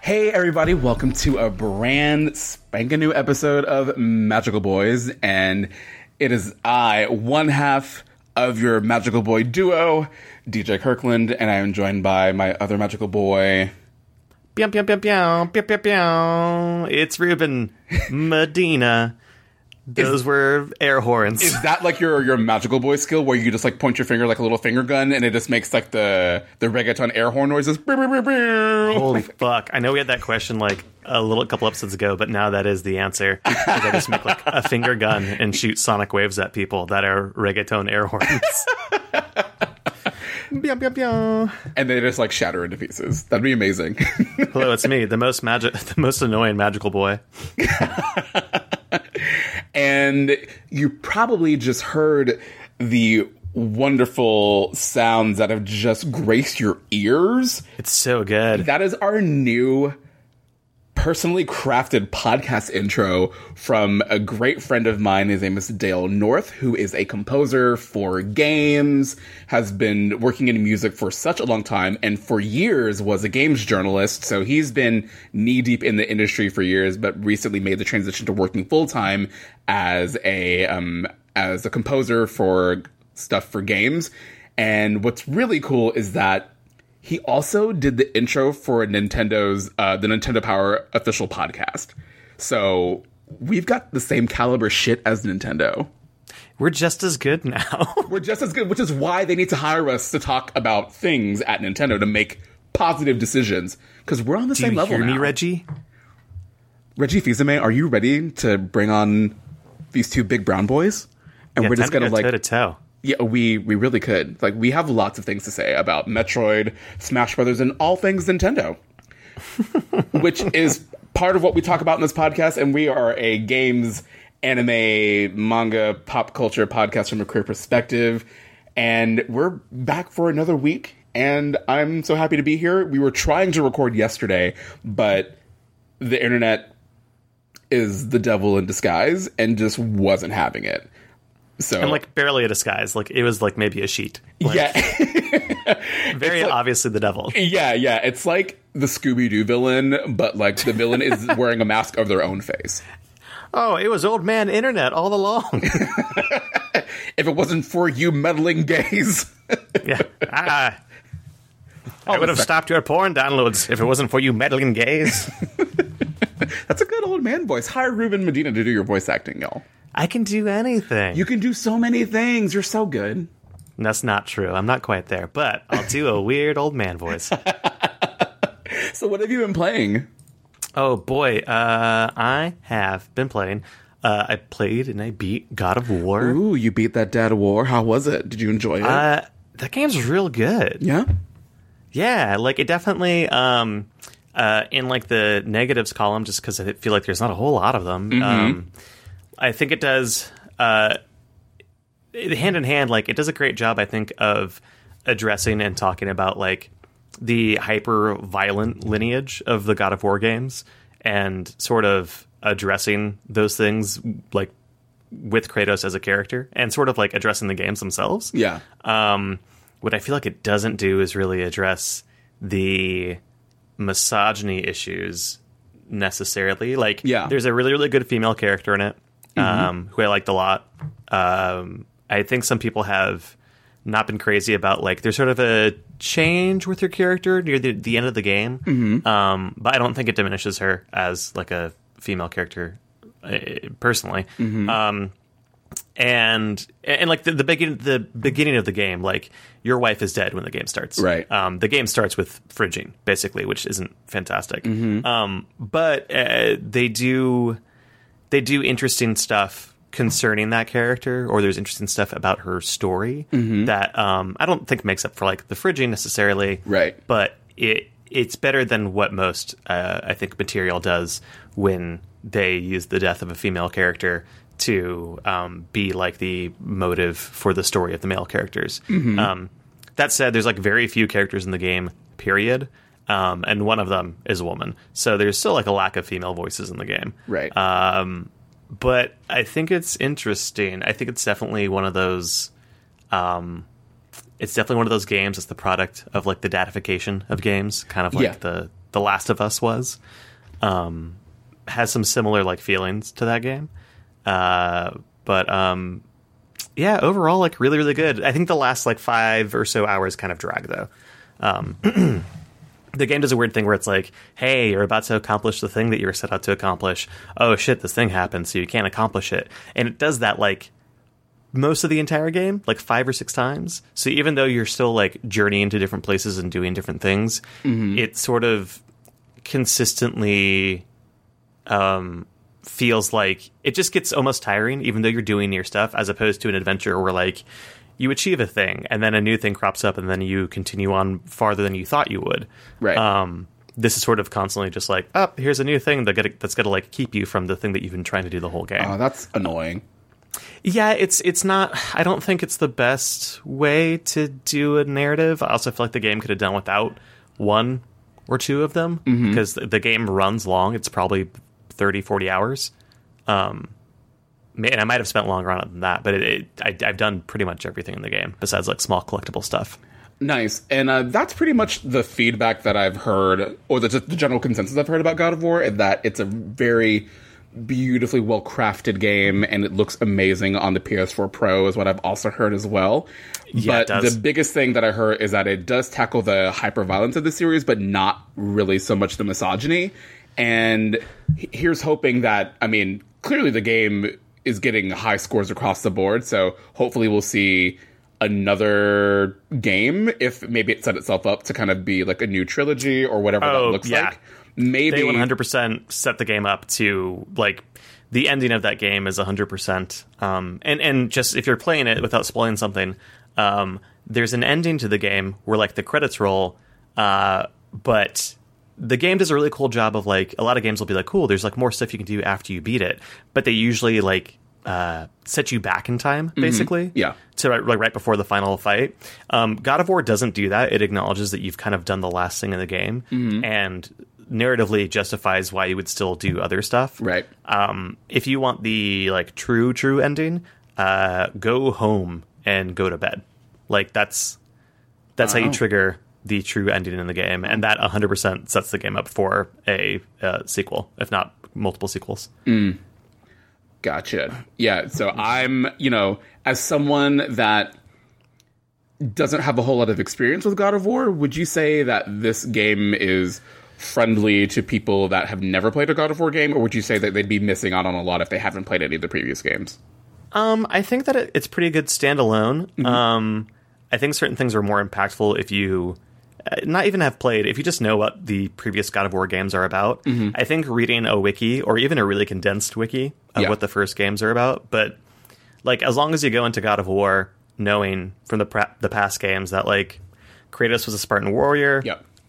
Hey everybody, welcome to a brand spanking new episode of Magical Boys, and it is I, one half of your Magical Boy duo, DJ Kirkland, and I am joined by my other Magical Boy... Pew, pew, pew, pew, pew, pew, pew. It's Ruben Medina. Those were air horns. Is that like your Magical Boy skill where you just like point your finger like a little finger gun and it just makes like the reggaeton air horn noises? Holy fuck. I know we had that question like a couple episodes ago, but now that is the answer. Like I just make like a finger gun and shoot sonic waves at people that are reggaeton air horns. And they just like shatter into pieces. That'd be amazing. Hello, it's me, the most annoying magical boy. And you probably just heard the wonderful sounds that have just graced your ears. It's so good. That is our new personally crafted podcast intro from a great friend of mine. His name is Dale North, who is a composer for games, has been working in music for such a long time, and for years was a games journalist. So he's been knee-deep in the industry for years, but recently made the transition to working full-time as a composer for stuff for games. And what's really cool is that he also did the intro for Nintendo's the Nintendo Power official podcast. So we've got the same caliber shit as Nintendo. We're just as good now. We're just as good, which is why they need to hire us to talk about things at Nintendo to make positive decisions. Because we're on the same level now. Do you hear me, Reggie? Reggie Fils-Aimé, are you ready to bring on these two big brown boys? And yeah, we're just gonna like toe-to-toe. Yeah, we really could. Like, we have lots of things to say about Metroid, Smash Brothers, and all things Nintendo. Which is part of what we talk about in this podcast, and we are a games, anime, manga, pop culture podcast from a queer perspective. And we're back for another week, and I'm so happy to be here. We were trying to record yesterday, but the internet is the devil in disguise and just wasn't having it. So, and like barely a disguise, like it was like maybe a sheet. Like, yeah, very like, obviously the devil. Yeah. It's like the Scooby-Doo villain, but like the villain is wearing a mask of their own face. Oh, it was old man internet all along. If it wasn't for you meddling gays. Yeah. I would have stopped your porn downloads if it wasn't for you meddling gays. That's a good old man voice. Hire Ruben Medina to do your voice acting, y'all. I can do anything. You can do so many things. You're so good. That's not true. I'm not quite there, but I'll do a weird old man voice. So what have you been playing? Oh, boy. I have been playing. I played and I beat God of War. Ooh, you beat that Dad of War. How was it? Did you enjoy it? That game's real good. Yeah? Yeah, like it definitely... in like the negatives column, just because I feel like there's not a whole lot of them. Mm-hmm. I think it does hand in hand. Like it does a great job, I think, of addressing and talking about like the hyper violent lineage of the God of War games and sort of addressing those things like with Kratos as a character and sort of like addressing the games themselves. Yeah. What I feel like it doesn't do is really address the misogyny issues necessarily. Like, yeah. There's a really, really good female character in it, who I liked a lot. I think some people have not been crazy about, like, there's sort of a change with her character near the end of the game. Mm-hmm. But I don't think it diminishes her as, like, a female character, personally. Mm-hmm. And like the beginning of the game, like your wife is dead when the game starts. Right. The game starts with fridging, basically, which isn't fantastic. Mm-hmm. But they do interesting stuff concerning that character, or there's interesting stuff about her story that I don't think makes up for like the fridging necessarily. Right. But it's better than what most I think material does when they use the death of a female character to be like the motive for the story of the male characters. That said, there's like very few characters in the game, period. And one of them is a woman. So there's still like a lack of female voices in the game. Right. But I think it's interesting. I think it's definitely one of those games that's the product of like the datification of games, kind of like the The Last of Us was. Has some similar like feelings to that game. But yeah, overall, like really, really good. I think the last like 5 or so hours kind of drag though. The game does a weird thing where it's like, hey, you're about to accomplish the thing that you were set out to accomplish. Oh shit, this thing happened, so you can't accomplish it. And it does that like most of the entire game, like 5 or 6 times. So even though you're still like journeying to different places and doing different things, it sort of consistently feels like it just gets almost tiring, even though you're doing your stuff, as opposed to an adventure where like you achieve a thing and then a new thing crops up and then you continue on farther than you thought you would. Right. This is sort of constantly just like, oh, here's a new thing that's going to like keep you from the thing that you've been trying to do the whole game. Oh, that's annoying. Yeah, it's not. I don't think it's the best way to do a narrative. I also feel like the game could have done without 1 or 2 of them, because the game runs long. It's probably 30, 40 hours. And I might have spent longer on it than that, but I've done pretty much everything in the game besides like small collectible stuff. Nice. And that's pretty much the feedback that I've heard, or the general consensus I've heard about God of War, is that it's a very beautifully well-crafted game, and it looks amazing on the PS4 Pro, is what I've also heard as well. Yeah, but the biggest thing that I heard is that it does tackle the hyper-violence of the series, but not really so much the misogyny. And here's hoping that, I mean, clearly the game is getting high scores across the board, so hopefully we'll see another game, if maybe it set itself up to kind of be like a new trilogy or whatever that looks like. Maybe they 100% set the game up to like the ending of that game is 100%. And just if you're playing it without spoiling something, there's an ending to the game where like the credits roll, but the game does a really cool job of like, a lot of games will be like, cool, there's like more stuff you can do after you beat it, but they usually like set you back in time, basically. Yeah. To like right before the final fight. God of War doesn't do that. It acknowledges that you've kind of done the last thing in the game, and narratively justifies why you would still do other stuff. Right. If you want the like true ending, go home and go to bed. Like that's how you trigger the true ending in the game, and that 100% sets the game up for a sequel, if not multiple sequels. Gotcha. Yeah, so I'm, as someone that doesn't have a whole lot of experience with God of War, would you say that this game is friendly to people that have never played a God of War game, or would you say that they'd be missing out on a lot if they haven't played any of the previous games? I think that it's pretty good standalone. I think certain things are more impactful if you not even have played, if you just know what the previous God of War games are about. I think reading a wiki, or even a really condensed wiki of what the first games are about, but like as long as you go into God of War knowing from the past games that like Kratos was a Spartan warrior,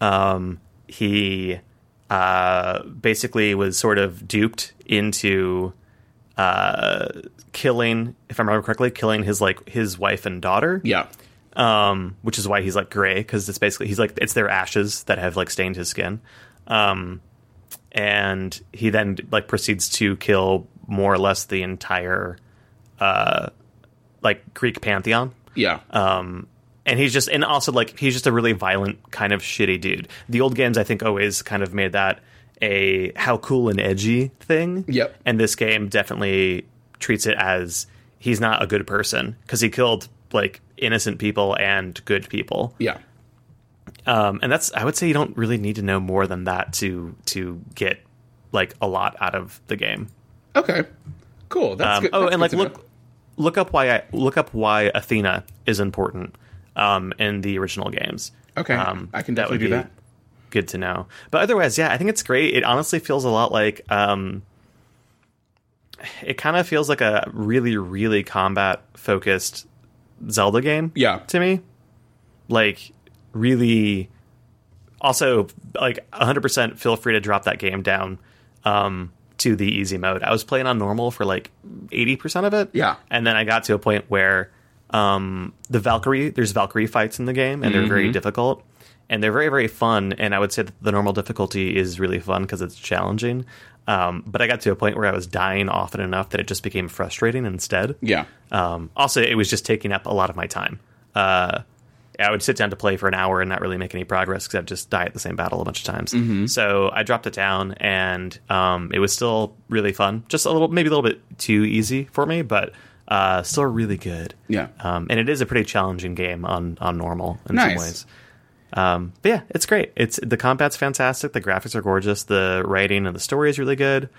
he basically was sort of duped into killing, if I remember correctly, killing his wife and daughter. Which is why he's like gray, because it's basically it's their ashes that have like stained his skin. And he then like proceeds to kill more or less the entire like Greek pantheon. And he's just a really violent kind of shitty dude. The old games I think always kind of made that a how cool and edgy thing. And this game definitely treats it as he's not a good person, because he killed like innocent people and good people. And that's, I would say you don't really need to know more than that to get like a lot out of the game. Okay, cool. That's good. That's and like look up why Athena is important in the original games. Okay, I can definitely do that. Good to know. But otherwise, yeah, I think it's great. It honestly feels a lot like it kind of feels like a really, really combat focused Zelda game. To me, like really. Also, like 100% feel free to drop that game down to the easy mode. I was playing on normal for like 80% of it. And then I got to a point where there's Valkyrie fights in the game, and they're very difficult, and they're very, very fun. And I would say that the normal difficulty is really fun because it's challenging. But I got to a point where I was dying often enough that it just became frustrating instead. Also, it was just taking up a lot of my time. I would sit down to play for an hour and not really make any progress because I'd just die at the same battle a bunch of times. So I dropped it down, and it was still really fun. Just maybe a little bit too easy for me, but still really good. Yeah. And it is a pretty challenging game on normal in Nice. some ways. But yeah, it's great. The combat's fantastic. The graphics are gorgeous. The writing and the story is really good.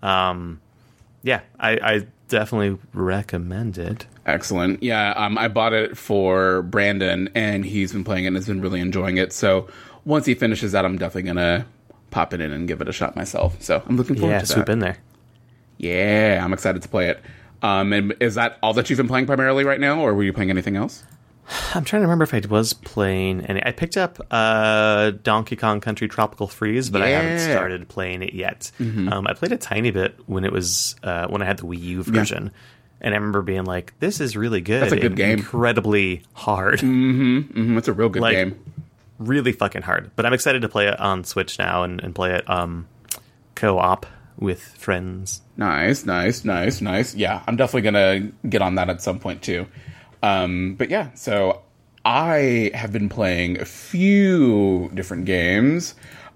Yeah, I definitely recommend it. Excellent. Yeah, I bought it for Brandon, and he's been playing it and has been really enjoying it. So once he finishes that, I'm definitely going to pop it in and give it a shot myself. So I'm looking forward to that. Yeah, swoop in there. Yeah, I'm excited to play it. And is that all that you've been playing primarily right now, or were you playing anything else? I'm trying to remember if I was playing any. I picked up Donkey Kong Country Tropical Freeze, but I haven't started playing it yet. I played a tiny bit when it was when I had the Wii U version, and I remember being like, "This is really good. That's a good game. Incredibly hard. It's a real good game. Really fucking hard." But I'm excited to play it on Switch now and play it co-op with friends. Nice. Yeah, I'm definitely gonna get on that at some point too. But yeah, so I have been playing a few different games.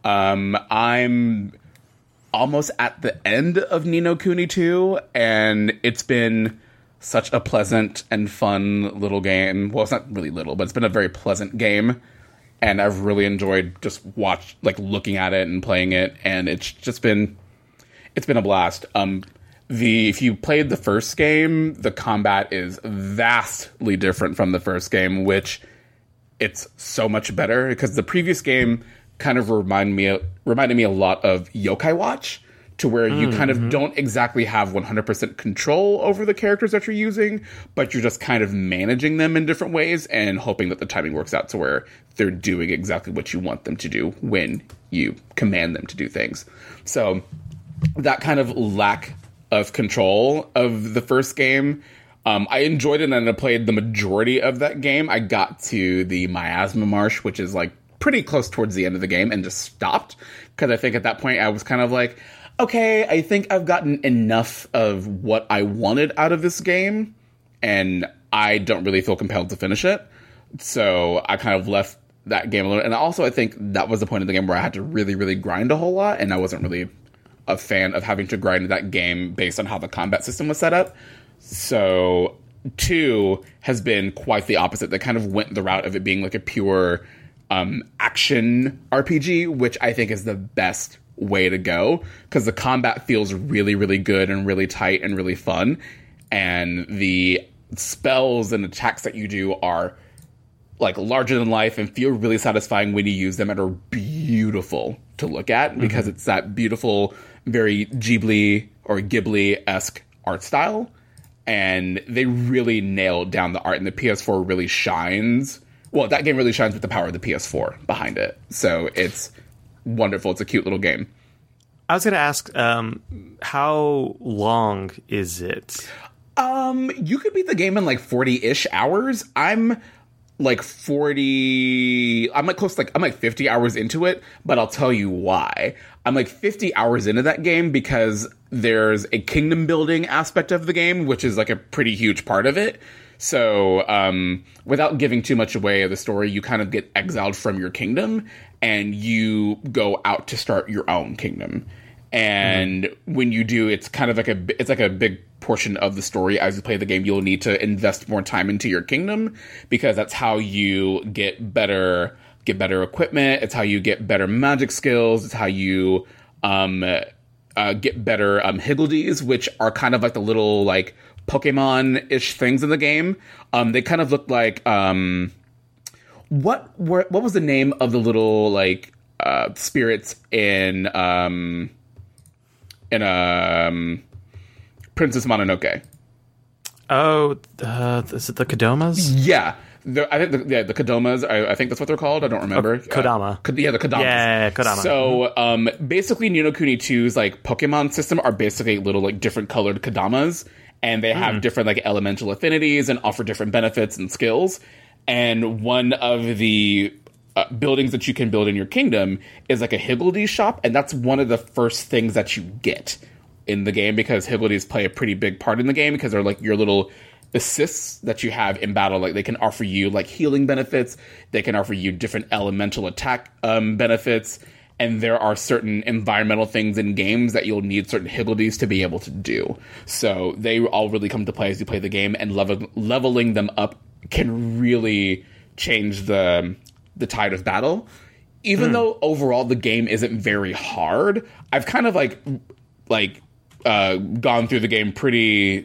I'm almost at the end of Ni no Kuni 2, and it's been such a pleasant and fun little game. Well, it's not really little, but it's been a very pleasant game, and I've really enjoyed just looking at it and playing it, and it's been a blast. If you played the first game, the combat is vastly different from the first game, which it's so much better because the previous game kind of reminded me a lot of Yokai Watch, to where you kind of don't exactly have 100% control over the characters that you're using, but you're just kind of managing them in different ways and hoping that the timing works out to where they're doing exactly what you want them to do when you command them to do things. So that kind of lack of control of the first game, I enjoyed it, and I played the majority of that game. I got to the Miasma Marsh, which is pretty close towards the end of the game, and just stopped because I think at that point I was kind of like, okay, I think I've gotten enough of what I wanted out of this game, and I don't really feel compelled to finish it. So I kind of left that game alone. And also I think that was the point of the game where I had to really, really grind a whole lot, and I wasn't really a fan of having to grind that game based on how the combat system was set up. So 2 has been quite the opposite. They kind of went the route of it being a pure action RPG, which I think is the best way to go, because the combat feels really, really good and really tight and really fun, and the spells and attacks that you do are larger than life and feel really satisfying when you use them, and are beautiful to look at because it's that beautiful, very Ghibli-esque art style, and they really nailed down the art, and the PS4 really shines. Well, that game really shines with the power of the PS4 behind it. So it's wonderful. It's a cute little game. I was going to ask, how long is it? You could beat the game in 40-ish hours. I'm 40. I'm close. I'm 50 hours into it, but I'll tell you why. I'm 50 hours into that game because there's a kingdom building aspect of the game, which is a pretty huge part of it. So, without giving too much away of the story, you kind of get exiled from your kingdom, and you go out to start your own kingdom. And when you do, it's kind of it's a big portion of the story. As you play the game, you'll need to invest more time into your kingdom, because that's how you get better equipment. It's how you get better magic skills. It's how you get better higgledies, which are kind of the little Pokemon-ish things in the game. They kind of look like what was the name of the little spirits in Princess Mononoke? Oh, is it the Kodomas? Yeah. I think the Kodomas, I think that's what they're called. I don't remember. Kodama. The Kodamas. Yeah, Kodama. So, basically, Ni no Kuni 2's Pokemon system are basically little different colored Kodamas, and they have different elemental affinities and offer different benefits and skills. And one of the buildings that you can build in your kingdom is a Higgledy shop, and that's one of the first things that you get in the game, because Higgledies play a pretty big part in the game, because they're your little assists that you have in battle. Like, they can offer you like healing benefits. They can offer you different elemental attack benefits. And there are certain environmental things in games that you'll need certain abilities to be able to do. So they all really come to play as you play the game, and leveling them up can really change the tide of battle. Even though overall the game isn't very hard, I've kind of gone through the game pretty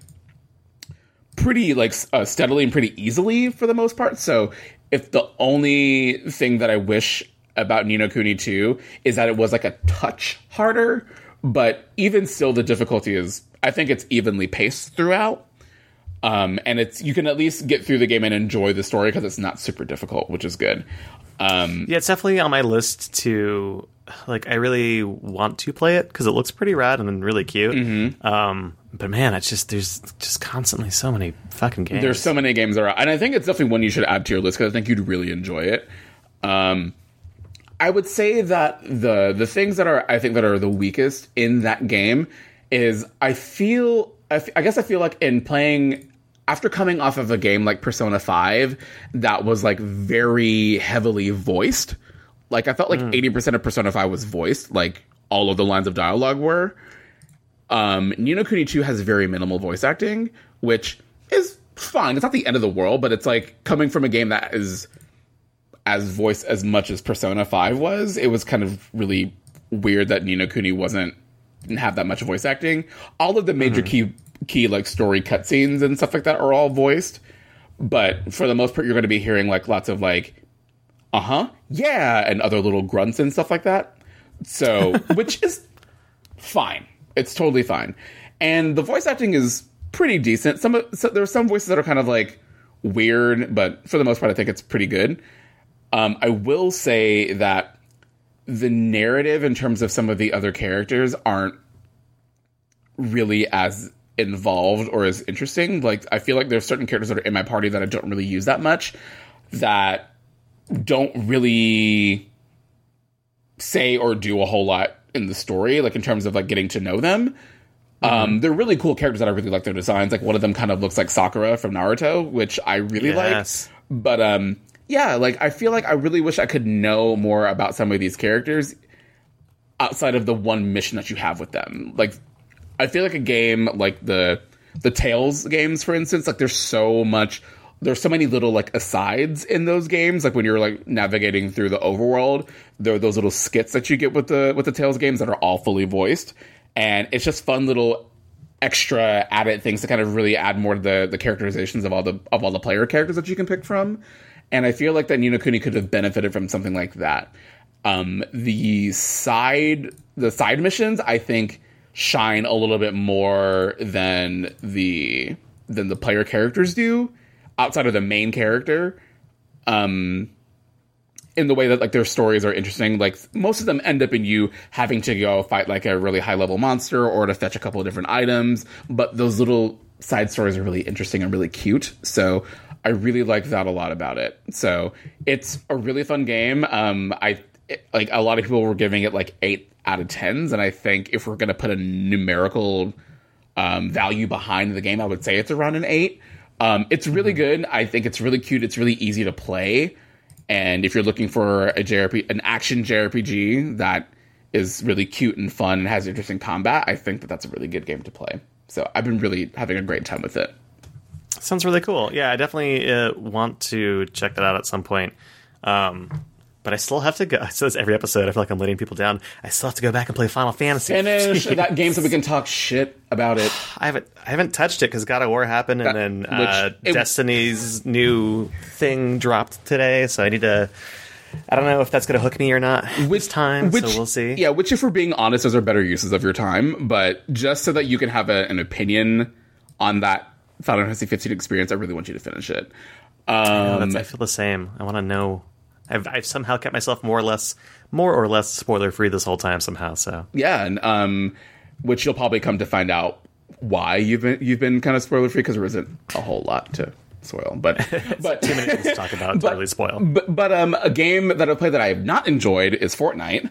steadily and pretty easily for the most part. So if the only thing that I wish about Ni no Kuni 2 is that it was like a touch harder, but even still the difficulty is, I think it's evenly paced throughout. And you can at least get through the game and enjoy the story because it's not super difficult, which is good. Yeah, it's definitely on my list to, like, I really want to play it because it looks pretty rad and really cute. But man, there's just constantly so many fucking games. There's so many games around, and I think it's definitely one you should add to your list because I think you'd really enjoy it. I would say that the things that are the weakest in that game is I feel like in playing after coming off of a game like Persona 5 that was like very heavily voiced. Like, I felt like 80% of Persona 5 was voiced, like all of the lines of dialogue were. Ni no Kuni 2 has very minimal voice acting, which is fine. It's not the end of the world, but it's like coming from a game that is as voiced as much as Persona 5 was, it was kind of really weird that Ni no Kuni didn't have that much voice acting. All of the major key like story cutscenes and stuff like that are all voiced, but for the most part, you're going to be hearing like lots of like, yeah, and other little grunts and stuff like that. So, which is fine. It's totally fine. And the voice acting is pretty decent. There are some voices that are kind of like weird, but for the most part, I think it's pretty good. I will say that the narrative in terms of some of the other characters aren't really as involved or as interesting. Like, I feel like there's certain characters that are in my party that I don't really use that much, that don't really say or do a whole lot in the story, like in terms of like getting to know them. They're really cool characters that I really like their designs. Like, one of them kind of looks like Sakura from Naruto, which I really like. But yeah, like, I feel like I really wish I could know more about some of these characters outside of the one mission that you have with them. Like, I feel like a game like the Tales games, for instance, like there's so many little like asides in those games. Like, when you're like navigating through the overworld, there are those little skits that you get with the Tales games that are all fully voiced, and it's just fun little extra added things to kind of really add more to the characterizations of all the player characters that you can pick from. And I feel like that Ni no Kuni could have benefited from something like that. The side missions, I think, shine a little bit more than the player characters do, outside of the main character. In the way that like their stories are interesting. Like, most of them end up in you having to go fight like a really high level monster or to fetch a couple of different items. But those little side stories are really interesting and really cute. So I really like that a lot about it. So it's a really fun game. Like, a lot of people were giving it like 8 out of 10s, and I think if we're going to put a numerical value behind the game, I would say it's around an 8. It's really good. I think it's really cute. It's really easy to play. And if you're looking for an action JRPG that is really cute and fun and has interesting combat, I think that that's a really good game to play. So I've been really having a great time with it. Sounds really cool. Yeah, I definitely want to check that out at some point. But I still have to go. So it's every episode. I feel like I'm letting people down. I still have to go back and play Final Fantasy. Finish that game so we can talk shit about it. I haven't touched it because God of War happened, and then Destiny's new thing dropped today. So I need to. I don't know if that's going to hook me or not this time. So we'll see. Yeah, which, if we're being honest, those are better uses of your time. But just so that you can have an opinion on that Final Fantasy 15 experience, I really want you to finish it. I feel the same. I want to know. I've somehow kept myself more or less spoiler free this whole time somehow. So yeah, and which you'll probably come to find out why you've been kind of spoiler free, because there isn't a whole lot to spoil. But too many things to talk about to really spoil. But a game that I played that I have not enjoyed is Fortnite.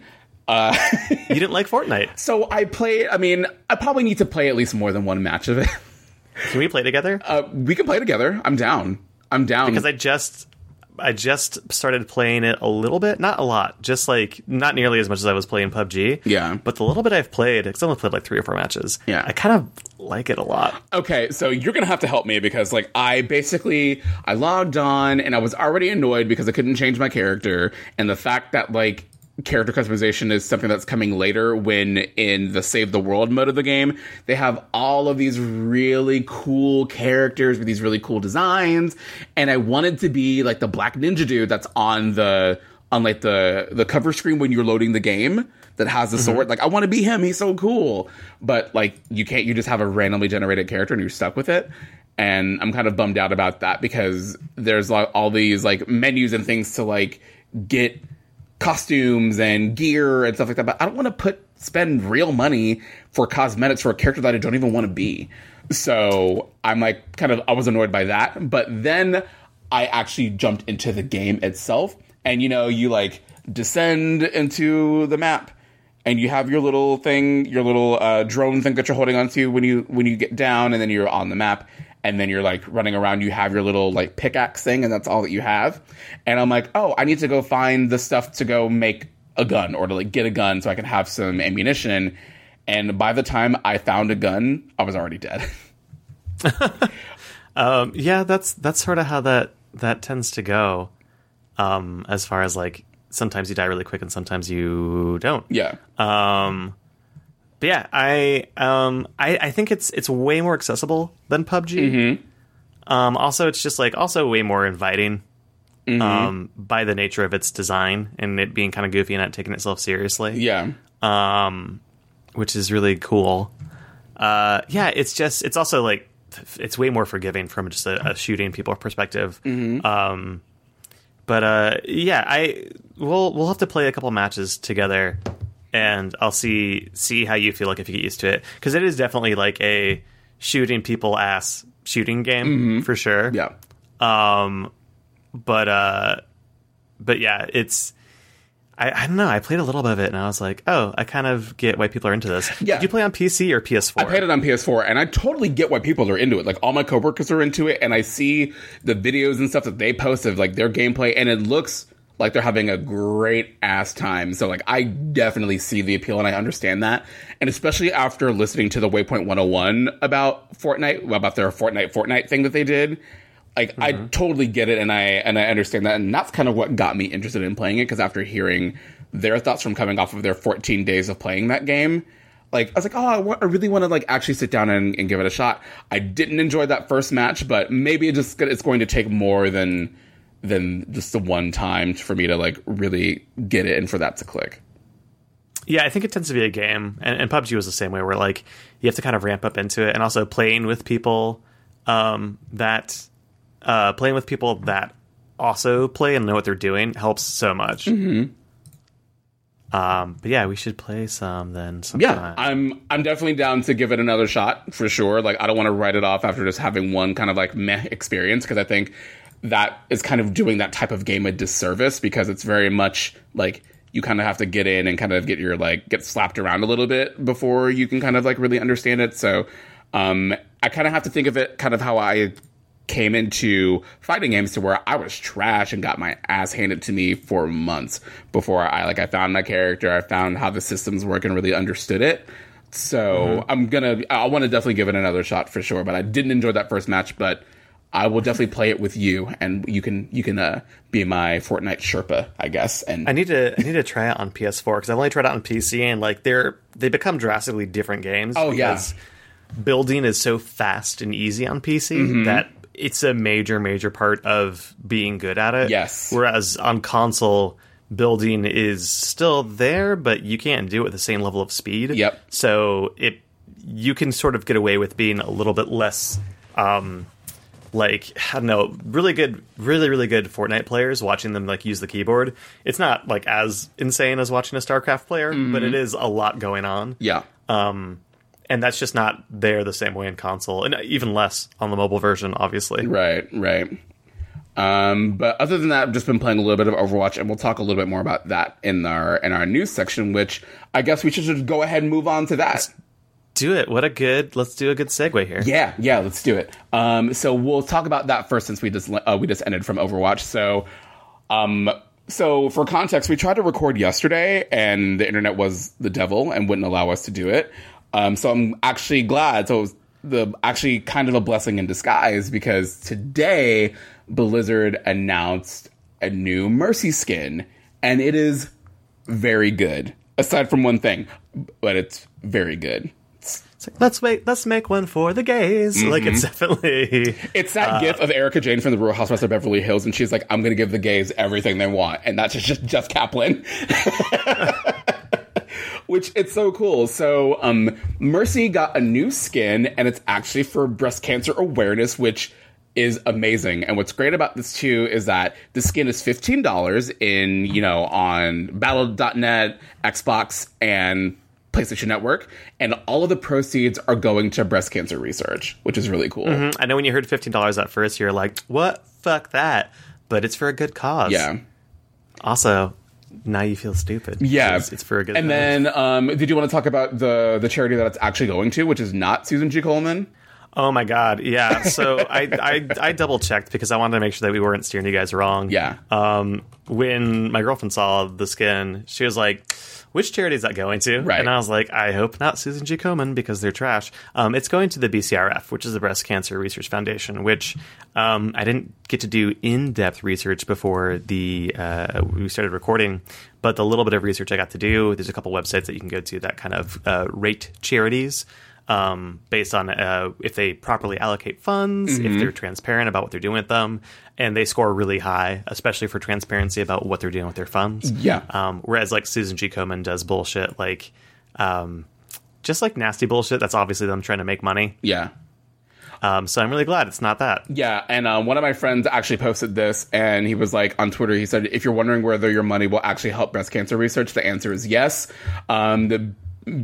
You didn't like Fortnite? So I probably need to play at least more than one match of it. Can we play together? We can play together. I'm down. Because I just started playing it a little bit, not a lot, just like not nearly as much as I was playing PUBG. Yeah. But the little bit I've played, because I only played like 3 or 4 matches. Yeah. I kind of like it a lot. Okay, so you're gonna have to help me because like I logged on and I was already annoyed because I couldn't change my character, and the fact that like character customization is something that's coming later when in the Save the World mode of the game, they have all of these really cool characters with these really cool designs. And I wanted to be like the black ninja dude that's on the cover screen when you're loading the game that has the sword. Like I want to be him. He's so cool. But like you can't, you just have a randomly generated character and you're stuck with it. And I'm kind of bummed out about that because there's like all these like menus and things to like get costumes and gear and stuff like that, but I don't want to spend real money for cosmetics for a character that I don't even want to be. So I'm like I was annoyed by that, but then I actually jumped into the game itself, and you know, you like descend into the map and you have your little thing, your little drone thing that you're holding onto when you get down, and then you're on the map. And then you're like running around, you have your little like pickaxe thing, and that's all that you have. And I'm like, oh, I need to go find the stuff to go make a gun or to like get a gun so I can have some ammunition. And by the time I found a gun, I was already dead. Yeah, that's sort of how that tends to go. As far as like sometimes you die really quick and sometimes you don't. Yeah. But yeah, I think it's way more accessible than PUBG. Also, it's just like also way more inviting by the nature of its design and it being kind of goofy and not taking itself seriously. Yeah. Which is really cool. Yeah, it's also like it's way more forgiving from just a shooting people perspective. But yeah, we'll have to play a couple matches together. And I'll see how you feel like if you get used to it. Because it is definitely like a shooting people ass shooting game, for sure. Yeah. But yeah, it's... I don't know, I played a little bit of it and I was like, oh, I kind of get why people are into this. Yeah. Did you play on PC or PS4? I played it on PS4, and I totally get why people are into it. Like, all my coworkers are into it, and I see the videos and stuff that they post of, like, their gameplay, and it looks... like they're having a great ass time. So like I definitely see the appeal and I understand that. And especially after listening to the Waypoint 101 about Fortnite, about their Fortnite thing that they did, like I totally get it and I understand that. And that's kind of what got me interested in playing it, because after hearing their thoughts from coming off of their 14 days of playing that game, like I was like, oh, I really want to like actually sit down and give it a shot. I didn't enjoy that first match, but maybe it's going to take more than just the one time for me to like really get it and for that to click. Yeah, I think it tends to be a game, and PUBG was the same way, where like you have to kind of ramp up into it, and also playing with people that also play and know what they're doing helps so much. But yeah, we should play some then sometime. Yeah, I'm definitely down to give it another shot for sure. Like I don't want to write it off after just having one kind of like meh experience, because I think that is kind of doing that type of game a disservice, because it's very much like you kind of have to get in and kind of get slapped around a little bit before you can kind of like really understand it. So I kind of have to think of it kind of how I came into fighting games, to where I was trash and got my ass handed to me for months before I found my character, I found how the systems work and really understood it. So I want to definitely give it another shot for sure. But I didn't enjoy that first match, but I will definitely play it with you, and you can be my Fortnite Sherpa, I guess. And I need to try it on PS4, because I've only tried it on PC, and like they become drastically different games. Oh yeah, building is so fast and easy on PC that it's a major part of being good at it. Yes, whereas on console, building is still there, but you can't do it with the same level of speed. Yep. So you can sort of get away with being a little bit less. Like, I don't know, really good Fortnite players, watching them like use the keyboard. It's not like as insane as watching a StarCraft player, but it is a lot going on. Yeah. And that's just not there the same way in console, and even less on the mobile version, obviously. Right. But other than that, I've just been playing a little bit of Overwatch, and we'll talk a little bit more about that in our news section, which I guess we should just go ahead and move on to that. Do it. Let's do a good segue here. Yeah, let's do it. So we'll talk about that first since we just ended from Overwatch. So for context, we tried to record yesterday and the internet was the devil and wouldn't allow us to do it. So I'm actually glad. So it was actually kind of a blessing in disguise because today Blizzard announced a new Mercy skin and it is very good. Aside from one thing, but it's very good. It's like, let's make one for the gays. Mm-hmm. Like, it's definitely... It's that gif of Erica Jane from the Real Housewives of Beverly Hills, and she's like, I'm going to give the gays everything they want. And that's just Jeff Kaplan. Which, it's so cool. So, Mercy got a new skin, and it's actually for breast cancer awareness, which is amazing. And what's great about this, too, is that the skin is $15 on Battle.net, Xbox, and PlayStation Network, and all of the proceeds are going to breast cancer research, which is really cool. Mm-hmm. I know when you heard $15 at first, you're like, what? Fuck that. But it's for a good cause. Yeah. Also, now you feel stupid. Yeah. It's for a good cause. And then, did you want to talk about the charity that it's actually going to, which is not Susan G. Komen? Oh my God, yeah. So I double checked because I wanted to make sure that we weren't steering you guys wrong. Yeah. When my girlfriend saw the skin, she was like, which charity is that going to? Right. And I was like, I hope not Susan G. Komen because they're trash. It's going to the BCRF, which is the Breast Cancer Research Foundation, which I didn't get to do in-depth research before we started recording. But the little bit of research I got to do, there's a couple websites that you can go to that kind of rate charities based on if they properly allocate funds, if they're transparent about what they're doing with them. And they score really high, especially for transparency about what they're doing with their funds. Yeah. Whereas like Susan G. Komen does bullshit, like just like nasty bullshit. That's obviously them trying to make money. Yeah. So I'm really glad it's not that. Yeah. And one of my friends actually posted this and he was like on Twitter, he said, if you're wondering whether your money will actually help breast cancer research, the answer is yes. The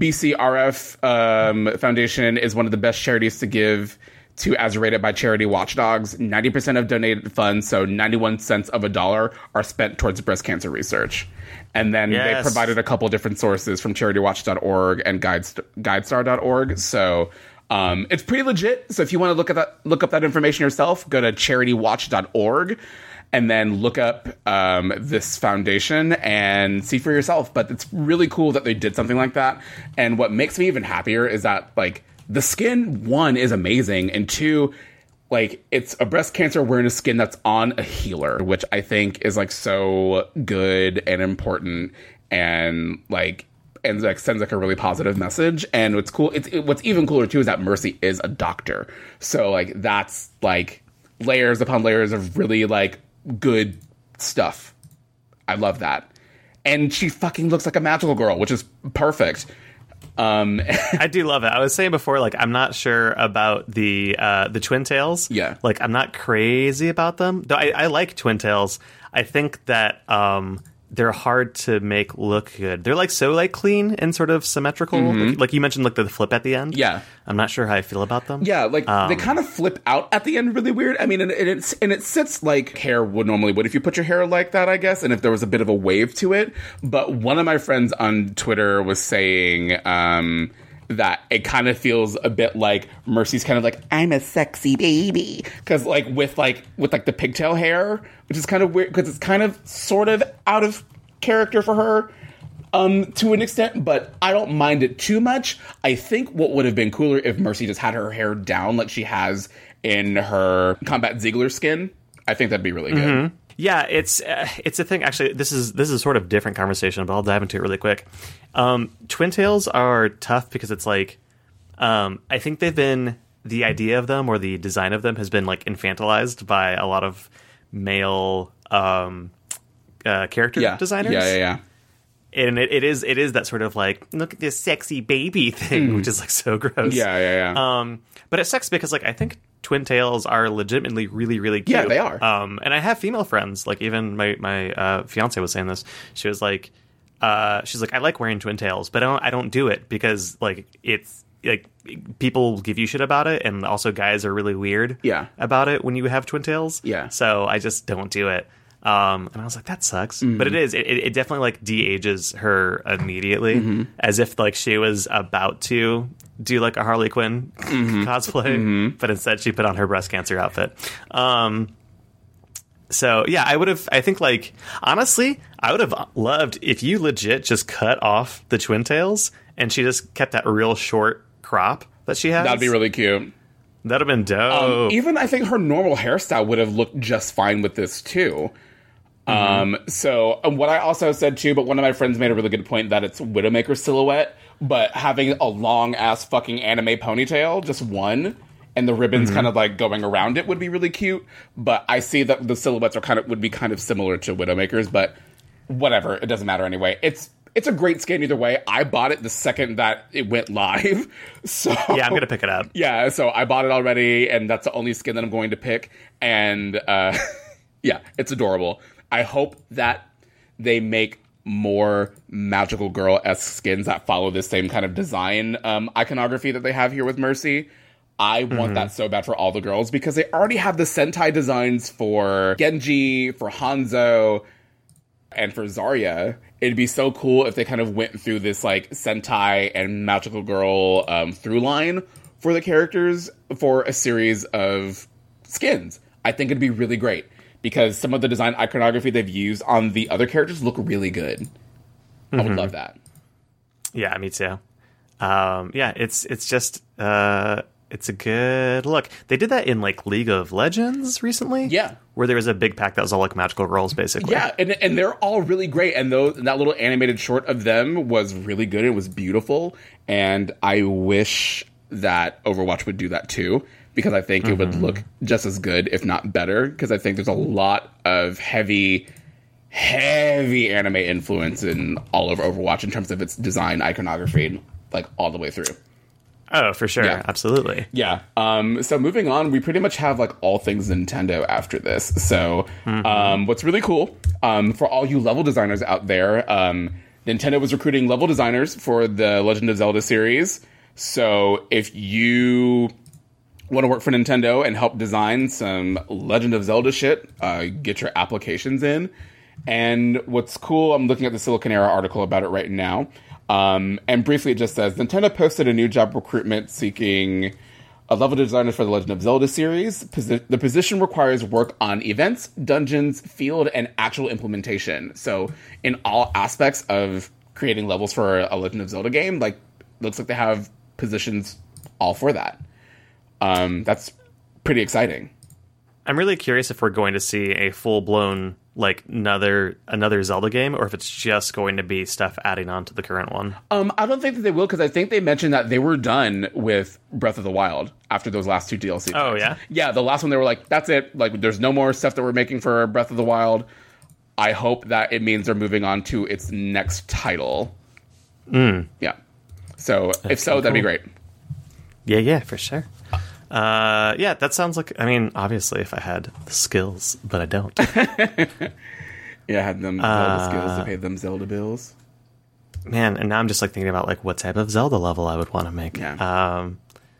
BCRF Foundation is one of the best charities to give to as rated by Charity Watchdogs. 90% of donated funds, so 91 cents of a dollar, are spent towards breast cancer research. And then they provided a couple different sources from CharityWatch.org and GuideStar.org. So it's pretty legit. So if you want to look up that information yourself, go to CharityWatch.org and then look up this foundation and see for yourself. But it's really cool that they did something like that. And what makes me even happier is that, like, the skin, one, is amazing, and two, like, it's a breast cancer awareness skin that's on a healer, which I think is, like, so good and important and sends, like, a really positive message. And what's cool, what's even cooler, too, is that Mercy is a doctor. So, like, that's, like, layers upon layers of really, like, good stuff. I love that. And she fucking looks like a magical girl, which is perfect. I do love it. I was saying before, like, I'm not sure about the Twin Tails. Yeah. Like, I'm not crazy about them. Though I like Twin Tails. I think that they're hard to make look good. They're like so like clean and sort of symmetrical. Mm-hmm. Like you mentioned, like the flip at the end. Yeah. I'm not sure how I feel about them. Yeah, like they kind of flip out at the end really weird. I mean, and it sits like hair would normally would if you put your hair like that, I guess, and if there was a bit of a wave to it. But one of my friends on Twitter was saying that it kind of feels a bit like Mercy's kind of like, I'm a sexy baby. Because like with the pigtail hair, which is kind of weird because it's kind of sort of out of character for her to an extent, but I don't mind it too much. I think what would have been cooler if Mercy just had her hair down like she has in her Combat Ziegler skin. I think that'd be really good. Mm-hmm. Yeah, it's a thing. Actually, this is sort of different conversation, but I'll dive into it really quick. Twin Tails are tough because it's like I think the idea of them or the design of them has been like infantilized by a lot of male character designers. Yeah. And it is that sort of like, look at this sexy baby thing, which is like so gross. Yeah. But it sucks because like I think Twin Tails are legitimately really, really cute. Yeah, they are. And I have female friends. Like even my fiance was saying this. She was like, she's like, I like wearing Twin Tails, but I don't do it because like it's like people give you shit about it, and also guys are really weird. About it when you have Twin Tails. Yeah. So I just don't do it. And I was like, that sucks. But it definitely like de-ages her immediately, as if like she was about to do like a Harley Quinn cosplay, but instead she put on her breast cancer outfit. So yeah, I think like, honestly, I would have loved if you legit just cut off the twin tails and she just kept that real short crop that she has. That'd be really cute. That'd have been dope. Even I think her normal hairstyle would have looked just fine with this too. So what I also said too, but one of my friends made a really good point that it's Widowmaker silhouette, but having a long ass fucking anime ponytail, just one, and the ribbons kind of like going around it would be really cute. But I see that the silhouettes would be kind of similar to Widowmaker's, but whatever, it doesn't matter anyway. It's a great skin either way. I bought it the second that it went live. So yeah, I'm gonna pick it up. Yeah, so I bought it already, and that's the only skin that I'm going to pick. And yeah, it's adorable. I hope that they make more magical girl-esque skins that follow this same kind of design iconography that they have here with Mercy. I want that so bad for all the girls, because they already have the Sentai designs for Genji, for Hanzo, and for Zarya. It'd be so cool if they kind of went through this like Sentai and magical girl through line for the characters for a series of skins. I think it'd be really great, because some of the design iconography they've used on the other characters look really good. I would love that. Yeah, me too. Yeah, it's just it's a good look. They did that in like League of Legends recently. Yeah, where there was a big pack that was all like magical girls, basically. Yeah, and they're all really great. And that little animated short of them was really good. It was beautiful, and I wish that Overwatch would do that too, because I think it would look just as good, if not better, because I think there's a lot of heavy anime influence in all over Overwatch in terms of its design iconography, like all the way through. Oh, for sure. Yeah. Absolutely. Yeah. So moving on, we pretty much have like all things Nintendo after this. So what's really cool, for all you level designers out there, Nintendo was recruiting level designers for the Legend of Zelda series. So if you want to work for Nintendo and help design some Legend of Zelda shit, get your applications in. And what's cool, I'm looking at the Siliconera article about it right now. And briefly, it just says, Nintendo posted a new job recruitment seeking a level designer for the Legend of Zelda series. The position requires work on events, dungeons, field, and actual implementation. So in all aspects of creating levels for a Legend of Zelda game, like, looks like they have positions all for that. That's pretty exciting. I'm really curious if we're going to see a full-blown, like, another Zelda game, or if it's just going to be stuff adding on to the current one. I don't think that they will, because I think they mentioned that they were done with Breath of the Wild after those last two DLC Oh, packs. yeah? Yeah, the last one they were like, that's it. Like, there's no more stuff that we're making for Breath of the Wild. I hope that it means they're moving on to its next title. Yeah. So, if so, that'd be great. Yeah, for sure. Yeah, that sounds like, I mean, obviously if I had the skills, but I don't. Yeah, I had them Zelda skills to pay them Zelda bills. Man, and now I'm just like thinking about like what type of Zelda level I would want to make. Yeah.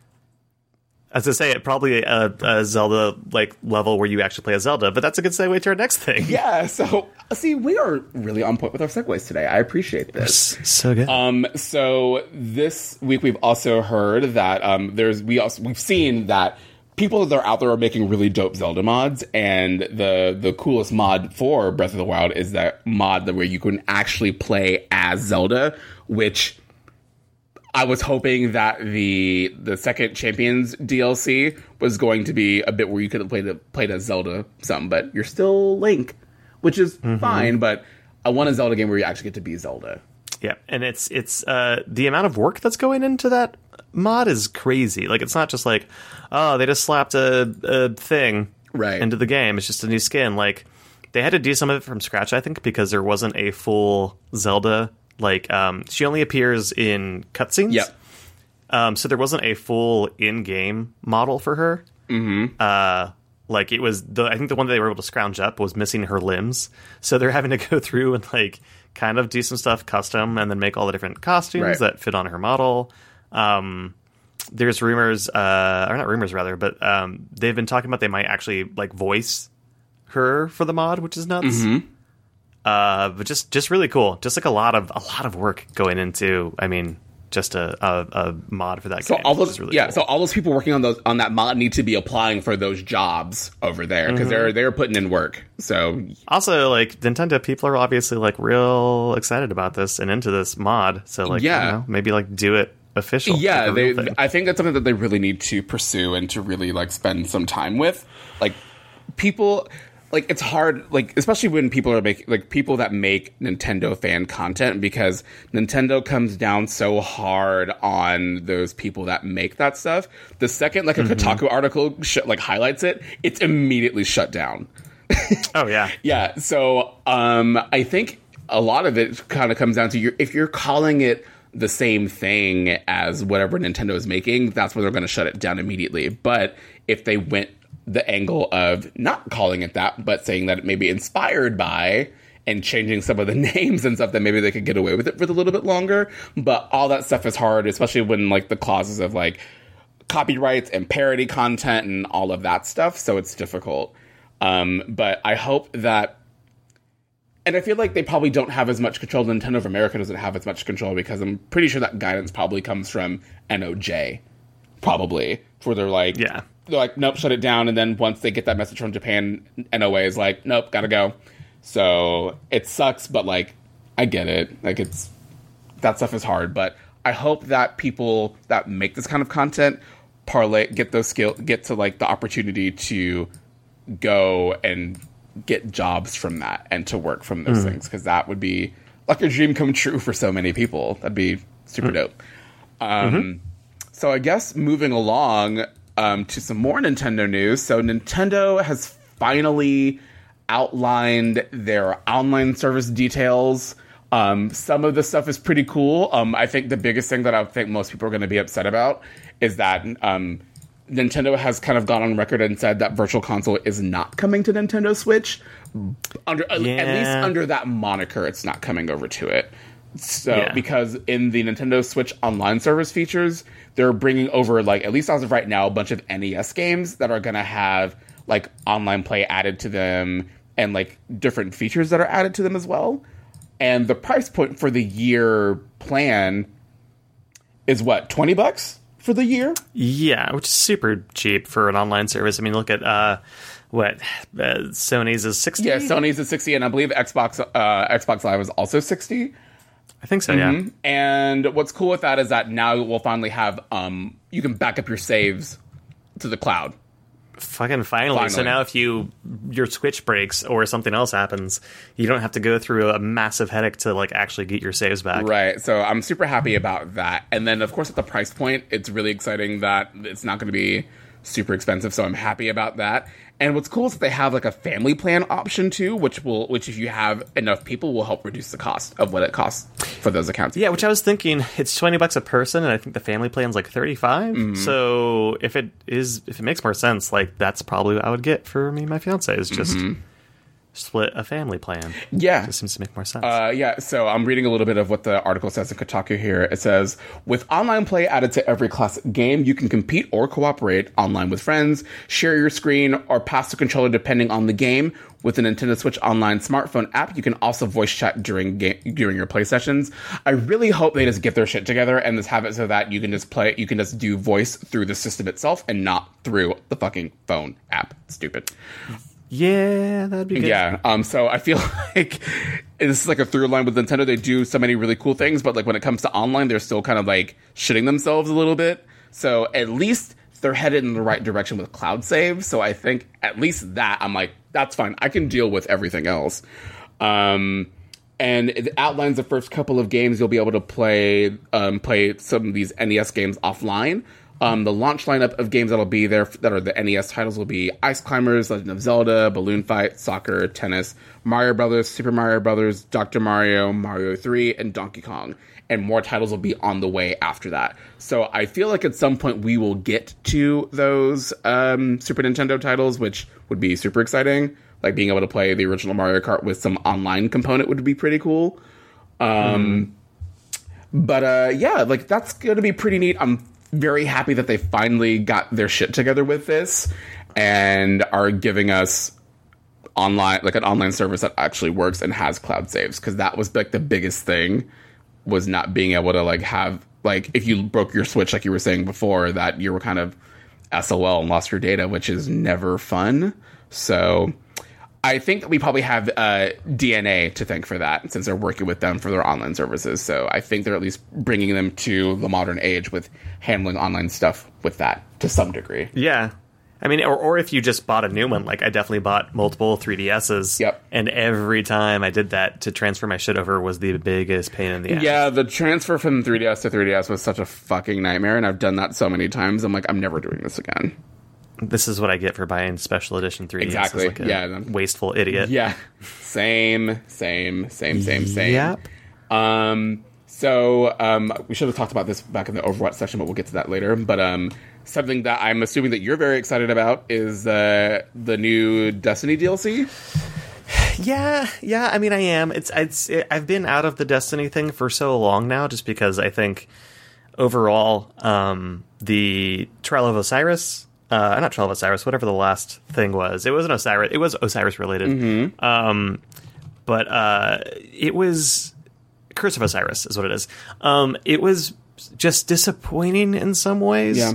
As I say, it probably a Zelda like level where you actually play a Zelda, but that's a good segue to our next thing. Yeah, so see, we are really on point with our segues today. I appreciate this. So good. So this week we've also heard that we've seen that people that are out there are making really dope Zelda mods, and the coolest mod for Breath of the Wild is that mod where you can actually play as Zelda, which I was hoping that the second Champions DLC was going to be a bit where you could have played as Zelda some, but you're still Link, which is fine, but I want a Zelda game where you actually get to be Zelda. Yeah, and it's the amount of work that's going into that mod is crazy. Like, it's not just like, oh, they just slapped a thing into the game. It's just a new skin. Like, they had to do some of it from scratch, I think, because there wasn't a full Zelda. Like, she only appears in cutscenes. Yep. So there wasn't a full in-game model for her. Like, it was I think the one that they were able to scrounge up was missing her limbs. So they're having to go through and like kind of do some stuff custom and then make all the different costumes that fit on her model. There's rumors, or not rumors rather, but they've been talking about they might actually like voice her for the mod, which is nuts. But just really cool. Just like a lot of work going into, I mean, just a mod for that so game. all those really cool. So all those people working on that mod need to be applying for those jobs over there because they're putting in work. So also, like, Nintendo people are obviously like real excited about this and into this mod. So like, I don't know, maybe like do it official. Yeah, I think that's something that they really need to pursue and to really like spend some time with. Like, people, like, it's hard, like, especially when people are making, like, people that make Nintendo fan content, because Nintendo comes down so hard on those people that make that stuff. The second, like, a Kotaku article like highlights it, it's immediately shut down. Oh yeah. Yeah. So I think a lot of it kind of comes down to if you're calling it the same thing as whatever Nintendo is making, that's when they're going to shut it down immediately. But if they went the angle of not calling it that, but saying that it may be inspired by and changing some of the names and stuff, then maybe they could get away with it for a little bit longer. But all that stuff is hard, especially when like the clauses of like copyrights and parody content and all of that stuff. So it's difficult. But I hope that, and I feel like they probably don't have as much control. Nintendo of America doesn't have as much control because I'm pretty sure that guidance probably comes from NOJ, probably, where they're like, nope, shut it down. And then once they get that message from Japan, NOA is like, nope, gotta go. So it sucks, but like, I get it. Like, that stuff is hard, but I hope that people that make this kind of content get to like the opportunity to go and get jobs from that and to work from those things, because that would be like a dream come true for so many people. That'd be super dope. So I guess moving along to some more Nintendo news. So Nintendo has finally outlined their online service details. Some of the stuff is pretty cool. I think the biggest thing that I think most people are going to be upset about is that Nintendo has kind of gone on record and said that Virtual Console is not coming to Nintendo Switch. At least under that moniker, it's not coming over to it. So, because in the Nintendo Switch online service features, they're bringing over, like, at least as of right now, a bunch of NES games that are going to have, like, online play added to them and, like, different features that are added to them as well. And the price point for the year plan is what, $20 for the year? Yeah, which is super cheap for an online service. I mean, look at Sony's is $60. Yeah, Sony's is $60, and I believe Xbox Live is also $60. I think so, yeah. And what's cool with that is that now we'll finally have you can back up your saves to the cloud. Fucking finally. So now if your Switch breaks or something else happens, you don't have to go through a massive headache to like actually get your saves back. Right. So I'm super happy about that. And then of course at the price point, it's really exciting that it's not going to be super expensive. So I'm happy about that. And what's cool is that they have like a family plan option too, which if you have enough people will help reduce the cost of what it costs for those accounts. Yeah, which I was thinking it's $20 a person, and I think the family plan's like $35. So if it makes more sense, like that's probably what I would get for me and my fiance is just split a family plan. Yeah. It seems to make more sense. So I'm reading a little bit of what the article says in Kotaku here. It says, with online play added to every classic game, you can compete or cooperate online with friends, share your screen, or pass the controller depending on the game. With the Nintendo Switch Online smartphone app, you can also voice chat during your play sessions. I really hope they just get their shit together and just have it so that you can just do voice through the system itself and not through the fucking phone app. Stupid. Yeah, that'd be good. Yeah, so I feel like this is like a through line with Nintendo. They do so many really cool things, but like when it comes to online, they're still kind of like shitting themselves a little bit. So at least they're headed in the right direction with cloud save. So I think at least that, I'm like, that's fine. I can deal with everything else. And it outlines the first couple of games you'll be able to play some of these NES games offline. The launch lineup of games that'll be there that are the NES titles will be Ice Climbers, Legend of Zelda, Balloon Fight, Soccer, Tennis, Mario Brothers, Super Mario Brothers, Dr. Mario, Mario 3, and Donkey Kong. And more titles will be on the way after that. So I feel like at some point we will get to those Super Nintendo titles, which would be super exciting. Like being able to play the original Mario Kart with some online component would be pretty cool. But like that's going to be pretty neat. I'm very happy that they finally got their shit together with this and are giving us an online service that actually works and has cloud saves, because that was like the biggest thing, was not being able to like have like, if you broke your Switch, like you were saying before, that you were kind of SOL and lost your data, which is never fun. So I think we probably have DNA to thank for that, since they're working with them for their online services. So I think they're at least bringing them to the modern age with handling online stuff with that to some degree. Yeah. I mean, or if you just bought a new one, like I definitely bought multiple 3DSs. Yep. And every time I did that to transfer my shit over was the biggest pain in the ass. Yeah, the transfer from 3DS to 3DS was such a fucking nightmare, and I've done that so many times. I'm like, I'm never doing this again. This is what I get for buying special edition 3DS. Exactly. Like a wasteful idiot. Yeah. Same. Yep. So we should have talked about this back in the Overwatch session, but we'll get to that later. But something that I'm assuming that you're very excited about is the new Destiny DLC. Yeah. I mean, I am. I've been out of the Destiny thing for so long now, just because I think overall, the Trial of Osiris, not Trial of Osiris, whatever the last thing was, it wasn't Osiris. It was Osiris related. Mm-hmm. But it was Curse of Osiris is what it is. It was just disappointing in some ways. Yeah.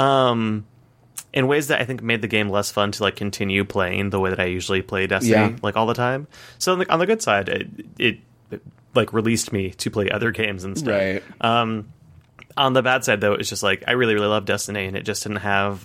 In ways that I think made the game less fun to like continue playing the way that I usually play Destiny, like all the time. So on the good side, it like released me to play other games instead. Right. On the bad side, though, it's just like I really, really love Destiny, and it just didn't have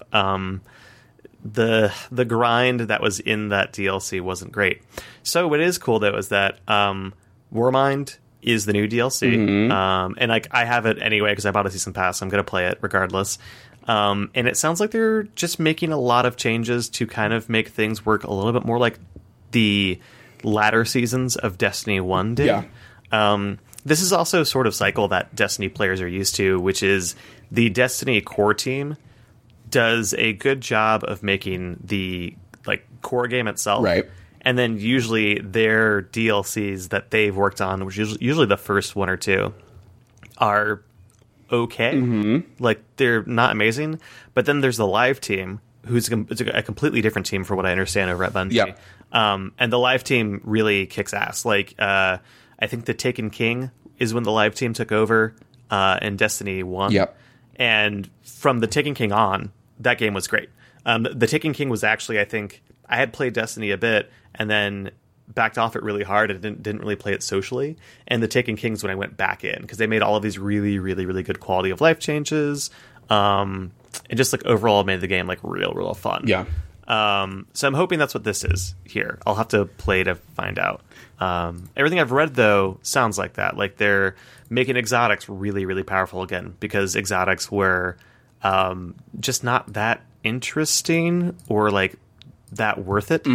the grind that was in that DLC wasn't great. So what is cool though is that Warmind is the new DLC, and like I have it anyway because I bought a season pass. So I'm going to play it regardless. And it sounds like they're just making a lot of changes to kind of make things work a little bit more like the latter seasons of Destiny 1 did. Yeah. This is also sort of cycle that Destiny players are used to, which is the Destiny core team does a good job of making the like core game itself. Right. And then usually their DLCs that they've worked on, which is usually the first one or two, are okay. Like they're not amazing. But then there's the live team, who's a completely different team from what I understand over at Bungie. Yep. And the live team really kicks ass. Like I think the Taken King is when the live team took over in Destiny 1. Yep. And from the Taken King on, that game was great. The Taken King was actually, I think, I had played Destiny a bit and then backed off it really hard and didn't really play it socially. And the Taken King's when I went back in, because they made all of these really, really, really good quality of life changes. And just like overall made the game like real fun. Yeah. So I'm hoping that's what this is here. I'll have to play to find out. Everything I've read, though, sounds like that. Like they're making exotics really, really powerful again, because exotics were just not that interesting or like that worth it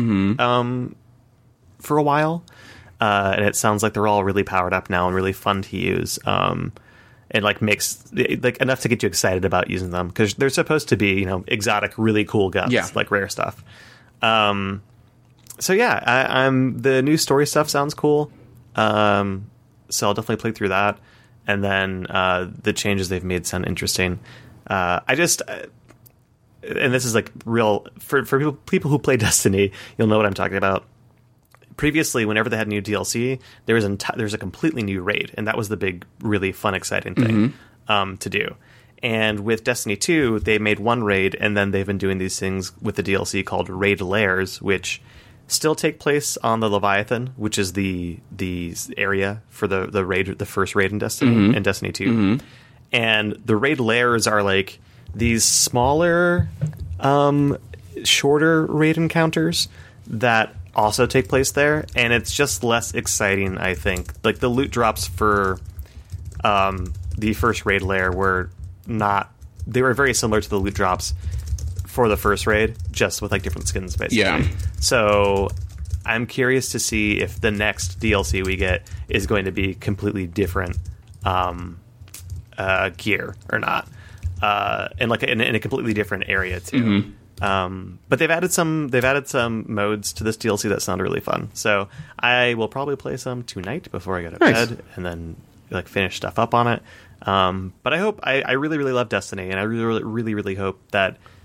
for a while. And it sounds like they're all really powered up now and really fun to use. It like makes like enough to get you excited about using them, because they're supposed to be, exotic, really cool guns, like rare stuff. So yeah, I'm the new story stuff sounds cool. So I'll definitely play through that, and then the changes they've made sound interesting. I just, and this is like real for people who play Destiny, you'll know what I'm talking about. Previously, whenever they had new DLC, there was a completely new raid, and that was the big, really fun, exciting thing to do. And with Destiny 2, they made one raid, and then they've been doing these things with the DLC called Raid Lairs, which still take place on the Leviathan, which is the area for the raid, the first raid in Destiny in Destiny 2. And the Raid Lairs are like these smaller, shorter raid encounters that also take place there, and it's just less exciting, I think. Like the loot drops for the first raid lair were very similar to the loot drops for the first raid, just with like different skins basically. Yeah. So I'm curious to see if the next DLC we get is going to be completely different gear or not, and like in a completely different area too. But they've added some modes to this DLC that sound really fun. So I will probably play some tonight before I go to bed, and then like finish stuff up on it. But I hope I really, really love Destiny, and I really, really, really, really hope that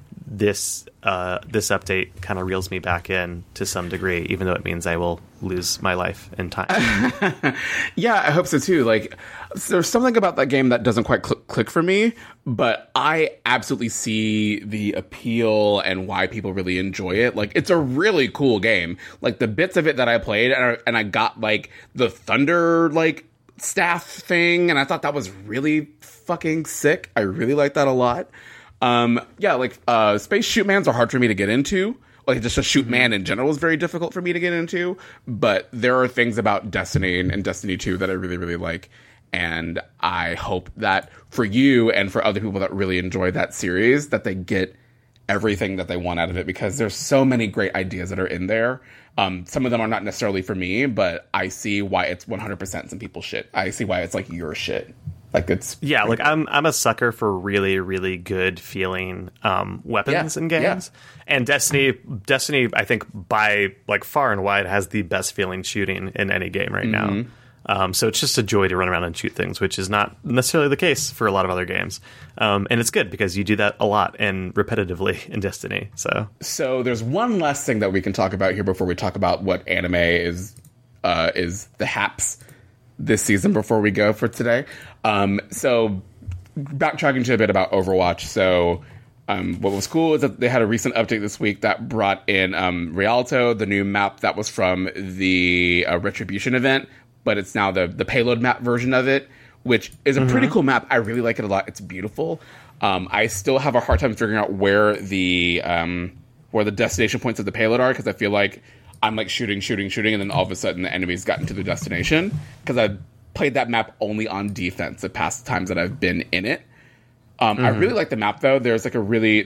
this update kind of reels me back in to some degree, even though it means I will lose my life in time. Yeah, I hope so too. Like, there's something about that game that doesn't quite click for me, but I absolutely see the appeal and why people really enjoy it. Like, it's a really cool game. Like, the bits of it that I played, and I got like the thunder like staff thing, and I thought that was really fucking sick. I really like that a lot. Yeah, like, space shoot mans are hard for me to get into. Like, just a shoot man in general is very difficult for me to get into. But there are things about Destiny and Destiny 2 that I really, really like. And I hope that for you and for other people that really enjoy that series, that they get everything that they want out of it, because there's so many great ideas that are in there. Some of them are not necessarily for me, but I see why it's 100% some people's shit. I see why it's like your shit. Like, it's like I'm a sucker for really, really good feeling weapons in games. And Destiny, I think by like far and wide has the best feeling shooting in any game right now. So it's just a joy to run around and shoot things, which is not necessarily the case for a lot of other games. And it's good because you do that a lot and repetitively in Destiny. So there's one last thing that we can talk about here before we talk about what anime is the haps this season before we go for today. So backtracking to a bit about Overwatch. So what was cool is that they had a recent update this week that brought in Rialto, the new map that was from the Retribution event, but it's now the payload map version of it, which is a pretty cool map. I really like it a lot. It's beautiful. I still have a hard time figuring out where the destination points of the payload are, because I feel like I'm like shooting, and then all of a sudden the enemy's gotten to the destination, because I've played that map only on defense the past times that I've been in it. I really like the map though. There's a really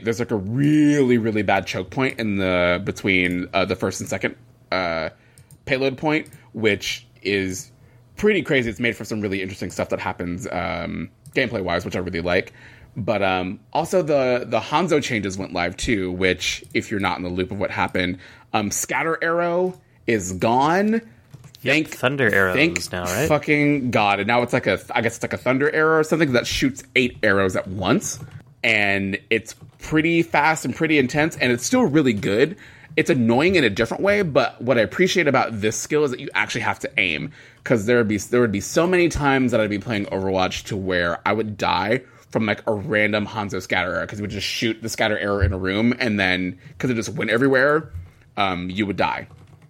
bad choke point in between the first and second payload point, which is pretty crazy. It's made for some really interesting stuff that happens gameplay wise, which I really like. But also the Hanzo changes went live too, which, if you're not in the loop of what happened, Scatter Arrow is gone. Thunder arrows now, right? Fucking God. And now it's like I guess it's like a thunder arrow or something that shoots 8 arrows at once. And it's pretty fast and pretty intense, and it's still really good. It's annoying in a different way, but what I appreciate about this skill is that you actually have to aim. Because there would be so many times that I'd be playing Overwatch to where I would die from like a random Hanzo scatter arrow, because it would just shoot the scatter arrow in a room, and then because it just went everywhere, you would die.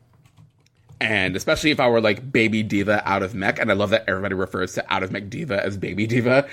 And especially if I were like Baby D.Va out of mech, and I love that everybody refers to out of mech D.Va as Baby D.Va,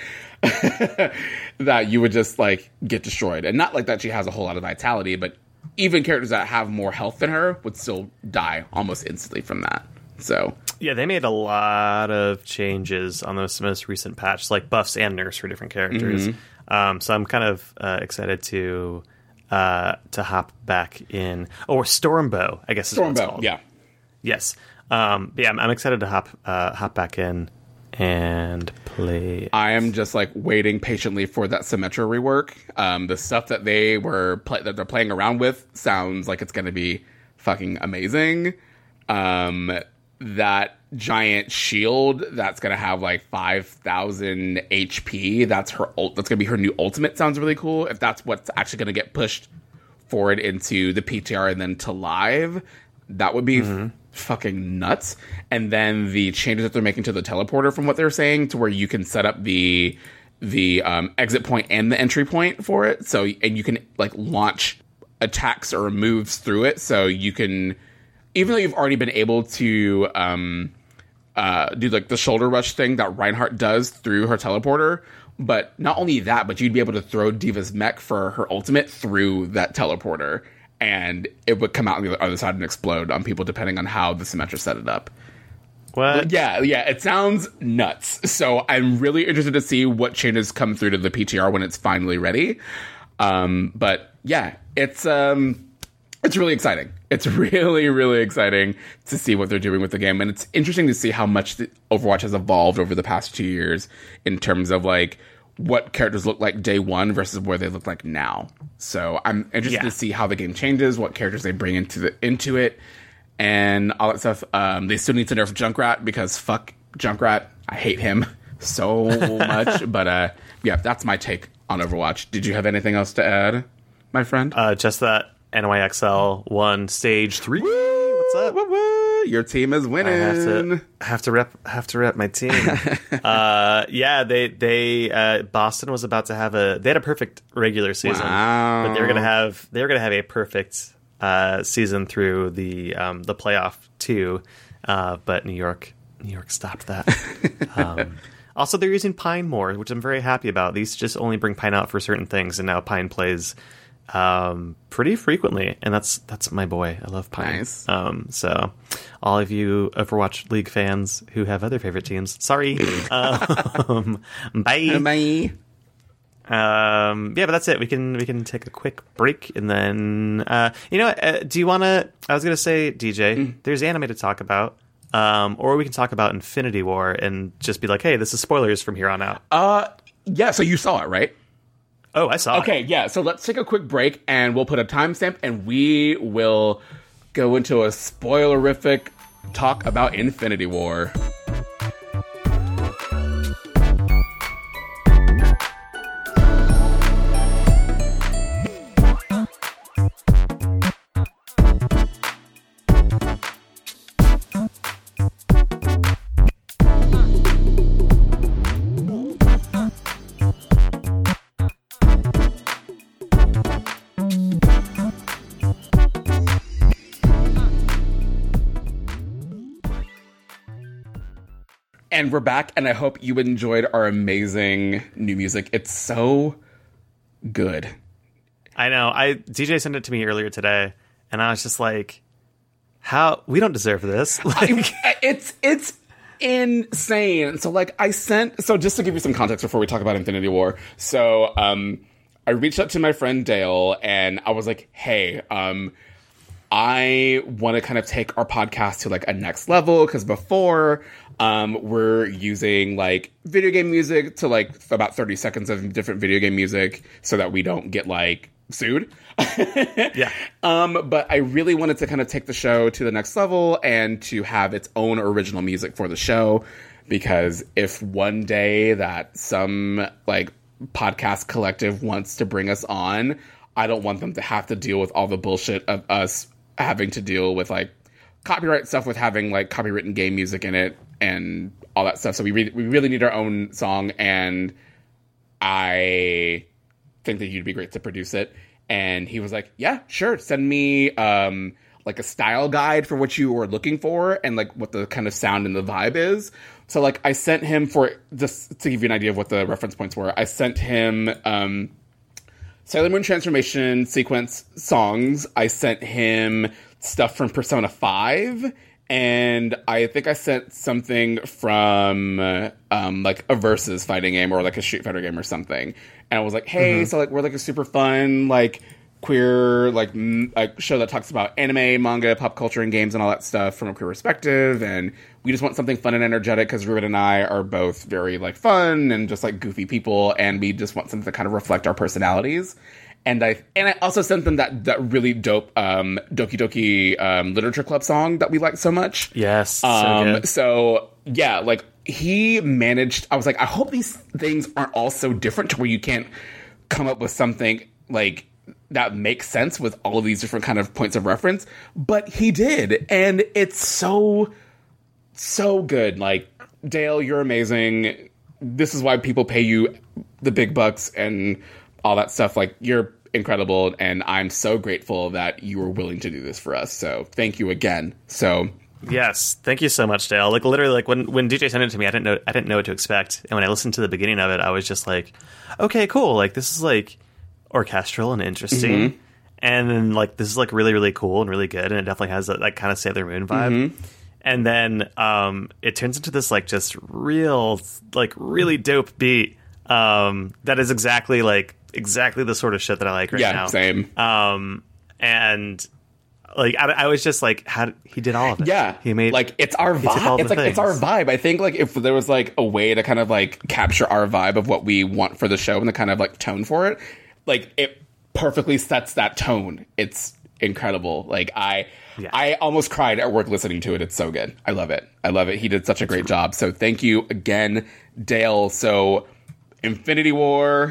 that you would just like get destroyed. And not like that she has a whole lot of vitality, but even characters that have more health than her would still die almost instantly from that. So yeah, they made a lot of changes on this most recent patch, like buffs and nerfs for different characters. So I'm kind of excited to hop back in. Or Stormbow, I guess is what it's called. Yeah. Yes. I'm excited to hop back in and play. I am just like waiting patiently for that Symmetra rework. The stuff that they're playing around with sounds like it's going to be fucking amazing. That giant shield that's going to have like 5,000 HP. That's going to be her new ultimate. Sounds really cool. If that's what's actually going to get pushed forward into the PTR and then to live, that would be fucking nuts. And then the changes that they're making to the teleporter, from what they're saying, to where you can set up the exit point and the entry point for it. So, and you can like launch attacks or moves through it. So you can, even though you've already been able to do like the shoulder rush thing that Reinhardt does through her teleporter, but not only that, but you'd be able to throw D.Va's mech for her ultimate through that teleporter, and it would come out on the other side and explode on people depending on how the Symmetra set it up. What? Yeah, it sounds nuts. So I'm really interested to see what changes come through to the PTR when it's finally ready. But yeah, it's really exciting. It's really, really exciting to see what they're doing with the game. And it's interesting to see how much Overwatch has evolved over the past 2 years in terms of like what characters look like day one versus where they look like now. So I'm interested to see how the game changes, what characters they bring into it, and all that stuff. They still need to nerf Junkrat, because fuck Junkrat. I hate him so much. But yeah, that's my take on Overwatch. Did you have anything else to add? my friend? Just that NYXL 1 stage 3. What's up? Your team is winning. I have to rep my team. Yeah, they Boston was about to have they had a perfect regular season, but they were gonna have a perfect season through the playoff too. But New York stopped that. Also, they're using Pine more, which I'm very happy about. They used to just only bring Pine out for certain things, and now Pine plays pretty frequently, and that's my boy. I love Pine. Nice. So all of you Overwatch League fans who have other favorite teams, sorry. Bye. Bye. Yeah, but that's it. We can take a quick break, and then do you want to? I was gonna say, DJ, there's anime to talk about. Or we can talk about Infinity War and just be like, hey, this is spoilers from here on out. Yeah, so you saw it, right? Oh, I saw it. Okay, yeah, so let's take a quick break, and we'll put a timestamp, and we will go into a spoilerific talk about Infinity War. And we're back, and I hope you enjoyed our amazing new music. It's so good. I know. DJ sent it to me earlier today, and I was just like, "How? We don't deserve this." Like, it's insane. So, so just to give you some context before we talk about Infinity War. So, I reached out to my friend Dale, and I was like, "Hey, I want to kind of take our podcast to a next level, because before we're using video game music to about 30 seconds of different video game music so that we don't get sued." Yeah. But I really wanted to kind of take the show to the next level and to have its own original music for the show, because if one day that some podcast collective wants to bring us on, I don't want them to have to deal with all the bullshit of us having to deal with copyright stuff, with having copywritten game music in it and all that stuff. So we really need our own song, and I think that you'd be great to produce it. And he was like, yeah, sure, send me a style guide for what you were looking for and what the kind of sound and the vibe is. So I sent him, for just to give you an idea of what the reference points were, I sent him Sailor Moon Transformation sequence songs. I sent him stuff from Persona 5, and I think I sent something from a Versus fighting game or a Street Fighter game or something. And I was like, hey, so we're a super fun queer show that talks about anime, manga, pop culture, and games and all that stuff from a queer perspective, and we just want something fun and energetic because Ruben and I are both very fun and just goofy people, and we just want something to kind of reflect our personalities. And I also sent them that really dope Doki Doki Literature Club song that we like so much. Yes, so good. So yeah, he managed. I was like, I hope these things aren't all so different to where you can't come up with something that makes sense with all of these different kind of points of reference. But he did, and it's so good. Dale, you're amazing. This is why people pay you the big bucks and all that stuff. You're incredible, and I'm so grateful that you were willing to do this for us. So thank you again. So yes, thank you so much, Dale. Literally, when DJ sent it to me, I didn't know what to expect, and when I listened to the beginning of it, I was just like, okay, cool. This is orchestral and interesting, and then this is really, really cool and really good, and it definitely has that kind of Sailor Moon vibe. And then it turns into this just real really dope beat that is exactly the sort of shit that I like right now. Yeah, same. And I was just how he did all of it. Yeah, he made it's our vibe. It's our vibe. I think if there was a way to kind of capture our vibe of what we want for the show and the kind of tone for it, it perfectly sets that tone. It's incredible. I almost cried at work listening to it. It's so good. I love it. He did such a great job. So thank you again, Dale. So Infinity War,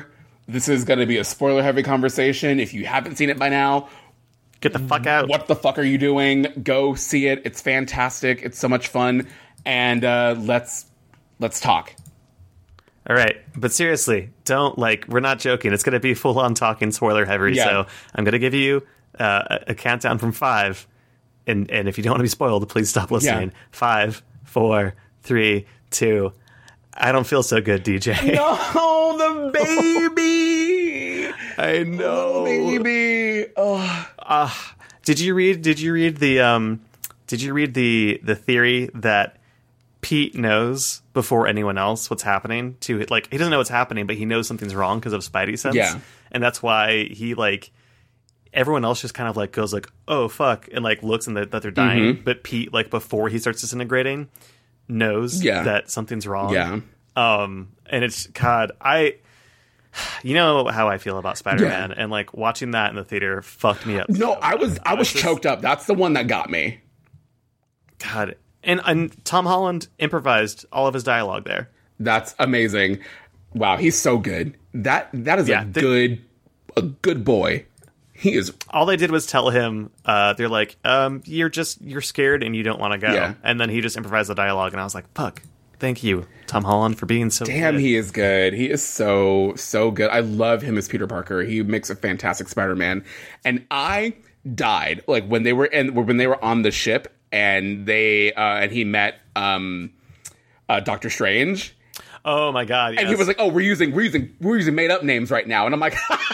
This is going to be a spoiler-heavy conversation. If you haven't seen it by now, get the fuck out. What the fuck are you doing? Go see it. It's fantastic. It's so much fun. And let's talk. All right. But seriously, we're not joking. It's going to be full-on talking spoiler heavy. Yeah. So I'm going to give you a countdown from 5. And if you don't want to be spoiled, please stop listening. 5, 4, 3, 2. I don't feel so good, DJ. No, the baby. I know, the baby. Oh. Did you read the theory that Pete knows before anyone else what's happening to it? Like, he doesn't know what's happening, but he knows something's wrong because of Spidey sense. Yeah. And that's why he everyone else just kind of goes oh fuck, and looks and that they're dying. Mm-hmm. But Pete, before he starts disintegrating, knows that something's wrong. Yeah. And it's God, you know how I feel about Spider-Man, and watching that in the theater fucked me up. No, I was choked up. That's the one that got me. God, and Tom Holland improvised all of his dialogue there. That's amazing. Wow, he's so good. That is a good boy. He is. All they did was tell him, they're like, you're scared and you don't want to go. Yeah. And then he just improvised the dialogue, and I was like, fuck, thank you, Tom Holland, for being so Damn, good. He is good. He is so good. I love him as Peter Parker. He makes a fantastic Spider-Man. And I died, when they were on the ship and he met Doctor Strange. Oh my God, yes. And he was like, oh, we're using made up names right now. And I'm like,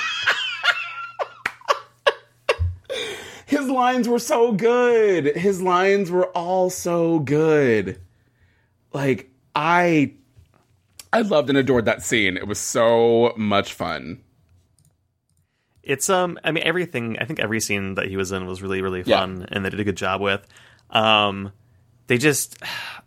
his lines were so good. His lines were all so good. I loved and adored that scene. It was so much fun. It's everything. I think every scene that he was in was really, really fun, and they did a good job with. They just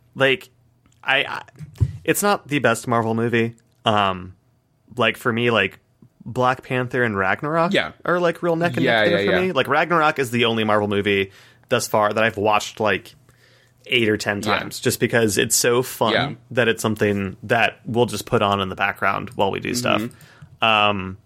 it's not the best Marvel movie. For me, Black Panther and Ragnarok are real neck and neck there for me. Ragnarok is the only Marvel movie thus far that I've watched 8 or 10 times, just because it's so fun that it's something that we'll just put on in the background while we do stuff. I'm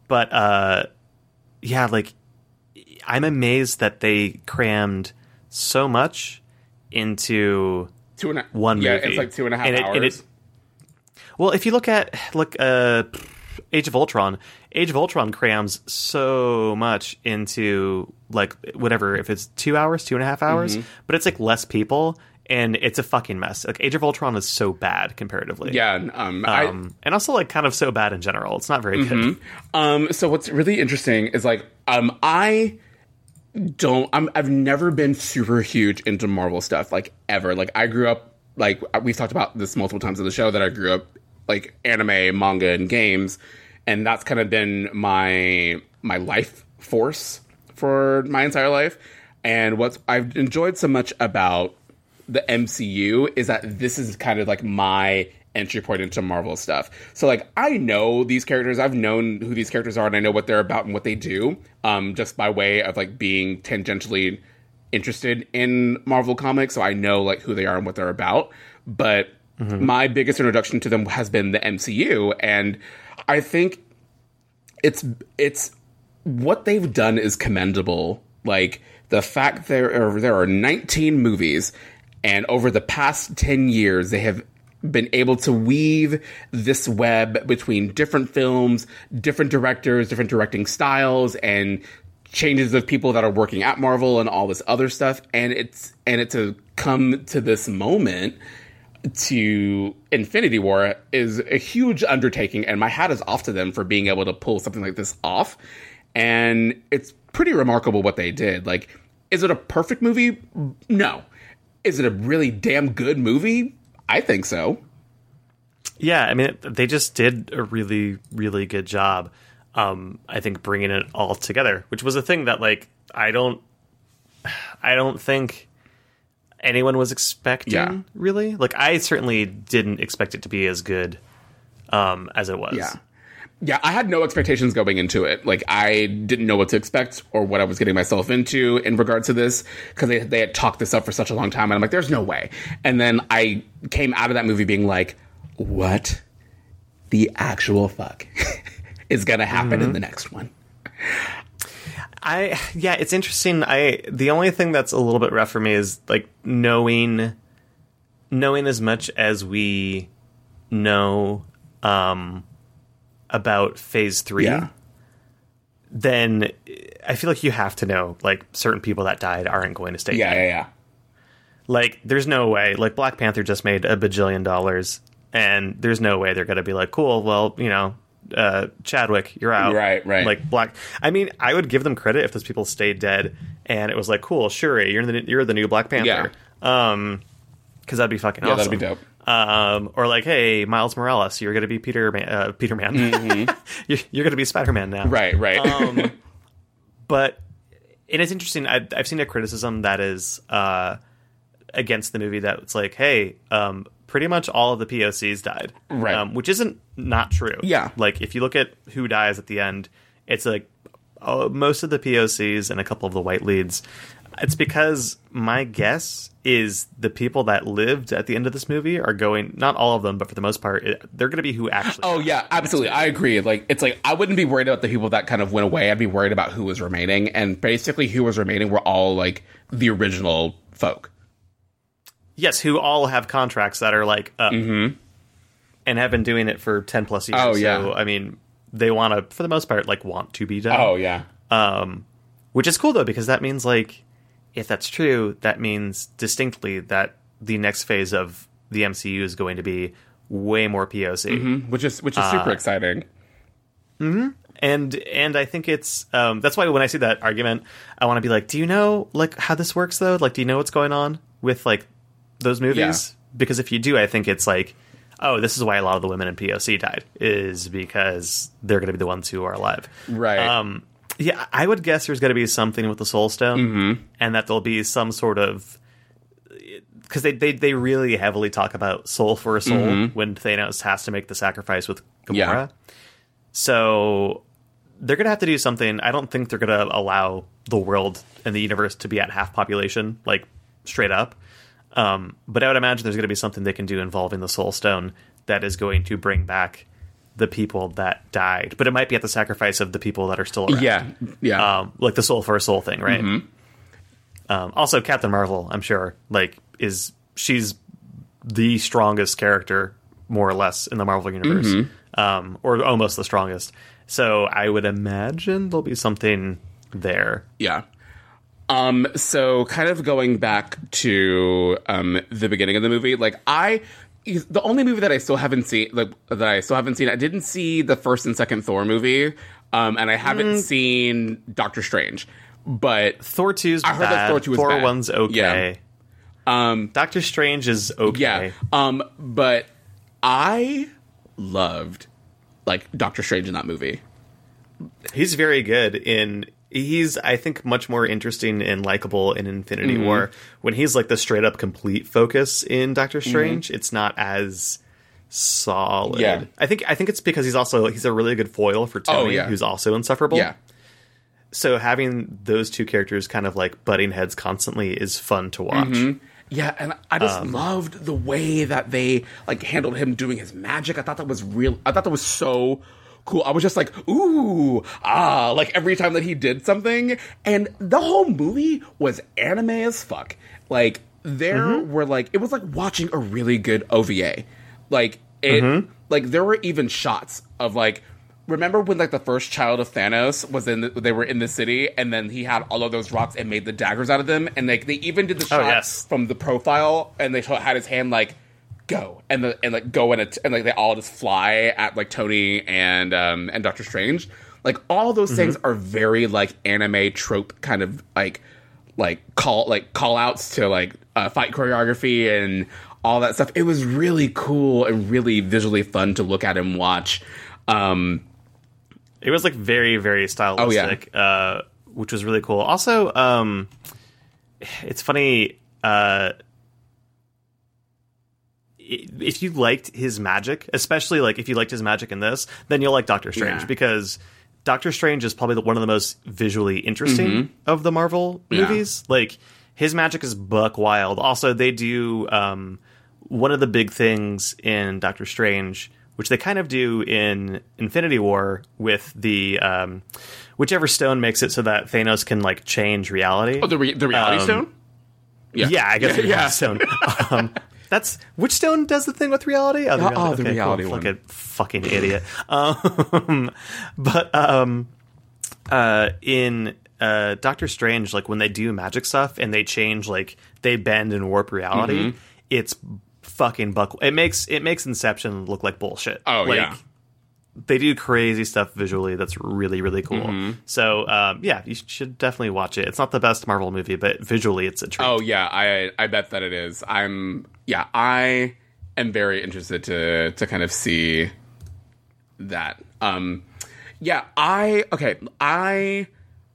amazed that they crammed so much into one movie. Yeah, it's 2.5 hours. Well, if you look at Age of Ultron crams so much into whatever, if it's 2 hours, 2.5 hours, but it's less people, and it's a fucking mess. Age of Ultron is so bad comparatively. Yeah. And also kind of so bad in general. It's not very good. So what's really interesting is I've never been super huge into Marvel stuff, ever. I grew up, we've talked about this multiple times on the show, that I grew up anime, manga, and games, and that's kind of been my life force for my entire life. And what I've enjoyed so much about the MCU is that this is kind of my entry point into Marvel stuff. So I know these characters, I've known who these characters are, and I know what they're about and what they do, just by way of being tangentially interested in Marvel comics. So I know who they are and what they're about. But my biggest introduction to them has been the MCU, and I think it's what they've done is commendable. The fact there are 19 movies, and over the past 10 years, they have been able to weave this web between different films, different directors, different directing styles, and changes of people that are working at Marvel and all this other stuff. And it's to come to this moment to Infinity War is a huge undertaking, and my hat is off to them for being able to pull something like this off. And it's pretty remarkable what they did. Is it a perfect movie? No. Is it a really damn good movie? I think so. Yeah, they just did a really, really good job. I think bringing it all together, which was a thing that I don't think anyone was expecting, really. I certainly didn't expect it to be as good as it was. Yeah, I had no expectations going into it. I didn't know what to expect or what I was getting myself into in regard to this, because they had talked this up for such a long time, and I'm like, there's no way. And then I came out of that movie being like, what the actual fuck is going to happen in the next one. It's interesting. The only thing that's a little bit rough for me is like knowing as much as we know about Phase 3. Yeah. Then I feel like you have to know like certain people that died aren't going to stay. Yeah. Like there's no way. Like Black Panther just made $1 billion, and there's no way they're going to be like, cool. Well, Chadwick, you're out. Right. Like I mean, I would give them credit if those people stayed dead, and it was like, cool, Shuri, you're the new Black Panther. Yeah. Because that'd be fucking awesome. Yeah, that'd be dope. Or like, hey, Miles Morales, you're going to be Peter Man. Mm-hmm. you're going to be Spider-Man now. Right. But it is interesting. I've seen a criticism that is against the movie that it's like, hey, pretty much all of the POCs died. Right. Which isn't not true. Yeah. Like, if you look at who dies at the end, it's like most of the POCs and a couple of the white leads. It's because my guess is the people that lived at the end of this movie are going, not all of them, but for the most part, they're going to be who actually. Oh, yeah, absolutely. I agree. Like, it's like, I wouldn't be worried about the people that kind of went away. I'd be worried about who was remaining. And basically, who was remaining were all, like, the original folk. Yes, who all have contracts that are, like, up. Mm-hmm. And have been doing it for 10 plus years. Oh, yeah. So, I mean, they want to, for the most part, like, want to be done. Oh, yeah. Which is cool, though, because that means, like, if that's true, that means distinctly that the next phase of the MCU is going to be way more POC, which is super exciting. Mm-hmm. And I think it's that's why when I see that argument, I want to be like, do you know like how this works though? Like, do you know what's going on with like those movies? Yeah. Because if you do, I think it's like, oh, this is why a lot of the women in POC died, is because they're going to be the ones who are alive, right? Yeah, I would guess there's going to be something with the Soul Stone, and that there'll be some sort of... Because they really heavily talk about soul for a soul when Thanos has to make the sacrifice with Gamora. Yeah. So they're going to have to do something. I don't think they're going to allow the world and the universe to be at half population, like, straight up. But I would imagine there's going to be something they can do involving the Soul Stone that is going to bring back the people that died, but it might be at the sacrifice of the people that are still around. Yeah. Like the soul for a soul thing, right? Also, Captain Marvel, I'm sure, like she's the strongest character, more or less, in the Marvel universe, or almost the strongest. So I would imagine there'll be something there. Yeah. So kind of going back to the beginning of the movie, like the only movie that I still haven't seen, I didn't see the first and second Thor movie, and I haven't seen Doctor Strange. But Thor 2's bad. I heard that Thor 2 was bad. Thor 1's okay. Yeah. Doctor Strange is okay. Yeah. But I loved like Doctor Strange in that movie. He's very good he's, I think, much more interesting and likable in Infinity War. When he's like the straight up complete focus in Doctor Strange, it's not as solid. Yeah. I think it's because he's a really good foil for Tony, who's also insufferable. Yeah. So having those two characters kind of like butting heads constantly is fun to watch. Yeah, and I just loved the way that they like handled him doing his magic. I thought that was real. I thought that was so cool. I was just like, ooh, like every time that he did something. And the whole movie was anime as fuck. Like, there were like, it was like watching a really good OVA. Like, like there were even shots of like, remember when like the first child of Thanos was they were in the city, and then he had all of those rocks and made the daggers out of them, and like they even did the shots from the profile, and they had his hand like go and go and like they all just fly at like Tony and Doctor Strange. Like all those things are very like anime trope kind of like call outs to like fight choreography and all that stuff. It was really cool and really visually fun to look at and watch. It was like very, very stylistic, which was really cool. Also, it's funny, if you liked his magic, especially like if you liked his magic in this, then you'll like Doctor Strange, because Doctor Strange is probably one of the most visually interesting of the Marvel movies. Like, his magic is buck wild. Also, they do one of the big things in Doctor Strange which they kind of do in Infinity War with the whichever stone makes it so that Thanos can like change reality. Oh, the reality stone. Yeah, I guess the reality stone. That's which stone does the thing with reality? The reality one. Fucking idiot. In Doctor Strange, like when they do magic stuff and they change, like they bend and warp reality, it's fucking It makes Inception look like bullshit. Oh, like, yeah. They do crazy stuff visually that's really, really cool. So, yeah, you should definitely watch it. It's not the best Marvel movie, but visually it's a treat. Oh, yeah, I bet that it is. I am very interested to kind of see that. I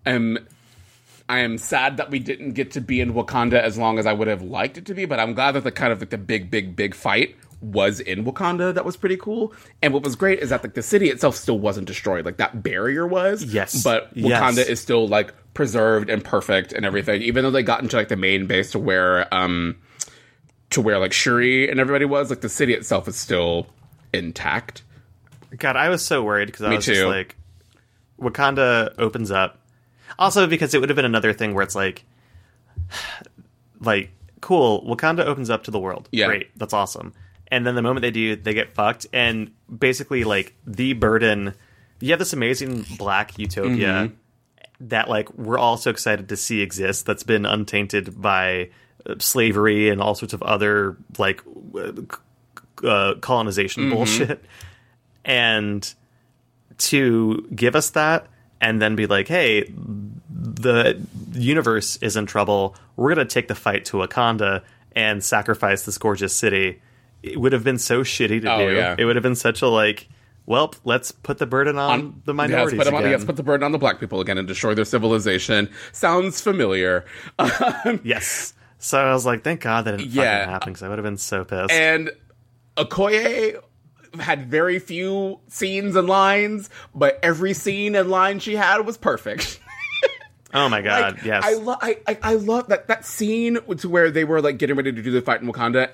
am sad that we didn't get to be in Wakanda as long as I would have liked it to be, but I'm glad that the kind of like the big fight was in Wakanda. That was pretty cool. And what was great is that like the city itself still wasn't destroyed. Like that barrier was. Yes. But Wakanda is still like preserved and perfect and everything. Even though they got into like the main base to where like Shuri and everybody was, like the city itself is still intact. God, I was so worried because I was too. just like, Wakanda opens up. Also, because it would have been another thing where it's like, cool, Wakanda opens up to the world. Yeah. Great, that's awesome. And then the moment they do, they get fucked. And basically, like, the burden... You have this amazing black utopia that, like, we're all so excited to see exist that's been untainted by slavery and all sorts of other, like, colonization bullshit. And to give us that and then be like, hey, the universe is in trouble. We're going to take the fight to Wakanda and sacrifice this gorgeous city. It would have been so shitty to do. Yeah. It would have been such a like, well, let's put the burden on the minorities again. Let's put the burden on the black people again and destroy their civilization. Sounds familiar. Yes. So I was like, thank God that didn't fucking happen because I would have been so pissed. And Okoye had very few scenes and lines, but every scene and line she had was perfect. Oh my God! Like, yes, I love that scene to where they were like getting ready to do the fight in Wakanda,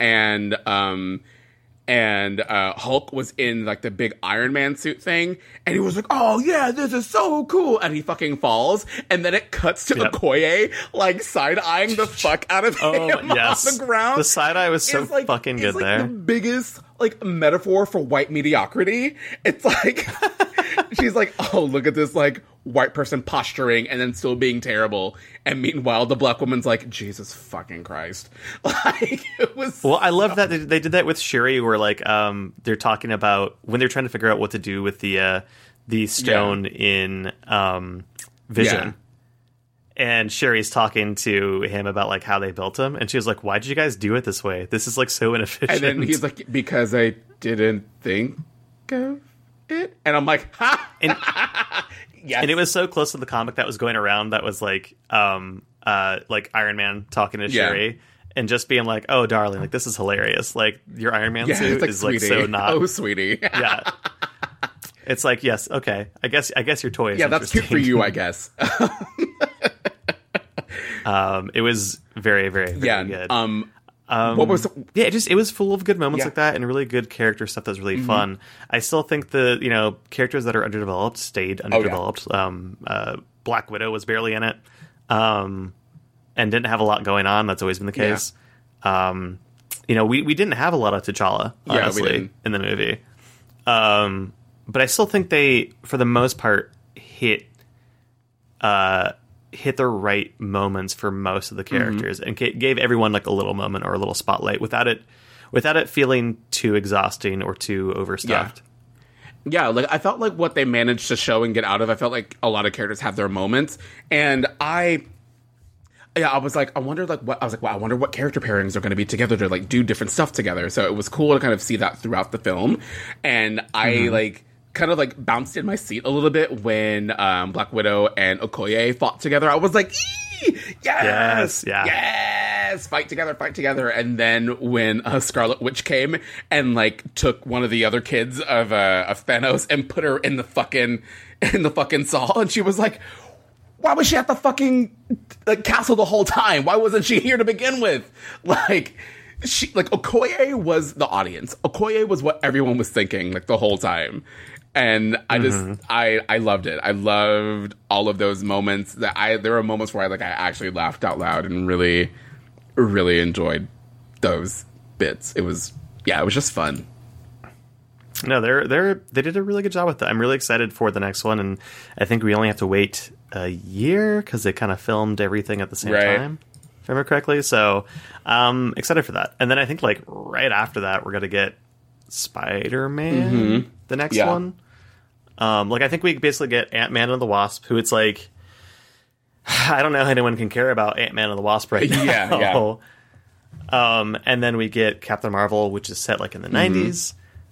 and Hulk was in like the big Iron Man suit thing, and he was like, "Oh yeah, this is so cool," and he fucking falls, and then it cuts to Okoye like side eyeing the fuck out of him off the ground. The side eye was so like, fucking good like there. The biggest like metaphor for white mediocrity. It's like she's like, "Oh, look at this like white person posturing and then still being terrible," and meanwhile the black woman's like, "Jesus fucking Christ!" Like it was. Well, I love that they did that with Shuri, where like they're talking about when they're trying to figure out what to do with the stone in Vision. And Shuri's talking to him about like how they built him, and she was like, "Why did you guys do it this way? This is like so inefficient." And then he's like, "Because I didn't think of it," and I'm like, "Ha!" And, yes. And it was so close to the comic that was going around that was like Iron Man talking to Shuri and just being like, "Oh, darling, like this is hilarious. Like your Iron Man suit like, is sweetie. like so not." Oh, sweetie. Yeah. It's like, yes, okay. I guess your toy is that's cute for you, I guess. It was very, very, very good. What was it was full of good moments like that and really good character stuff that was really fun. I still think the characters that are underdeveloped stayed underdeveloped. Black Widow was barely in it, and didn't have a lot going on. That's always been the case. We didn't have a lot of T'Challa, honestly, in the movie. But I still think they, for the most part, hit the right moments for most of the characters and gave everyone like a little moment or a little spotlight without it feeling too exhausting or too overstuffed. Yeah, like I felt like what they managed to show and get out of, I felt like a lot of characters have their moments, and I was like, I wonder what character pairings are going to be together to like do different stuff together. So it was cool to kind of see that throughout the film, and I like kind of like bounced in my seat a little bit when Black Widow and Okoye fought together. I was like, yes, fight together. And then when Scarlet Witch came and like took one of the other kids of Thanos and put her in the fucking saw, and she was like, why was she at the fucking castle the whole time? Why wasn't she here to begin with? Like, Okoye was the audience. Okoye was what everyone was thinking like the whole time. And I loved it. I loved all of those moments there were moments where I actually laughed out loud and really, really enjoyed those bits. It was just fun. No, they did a really good job with that. I'm really excited for the next one, and I think we only have to wait a year because they kind of filmed everything at the same time, if I remember correctly. So I'm excited for that. And then I think right after that, we're gonna get Spider-Man, the next one. I think we basically get Ant-Man and the Wasp, who it's I don't know how anyone can care about Ant-Man and the Wasp right now. And then we get Captain Marvel, which is set in the 90s.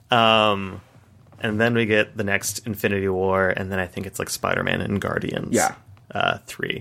And then we get the next Infinity War, and then I think it's Spider-Man and Guardians 3.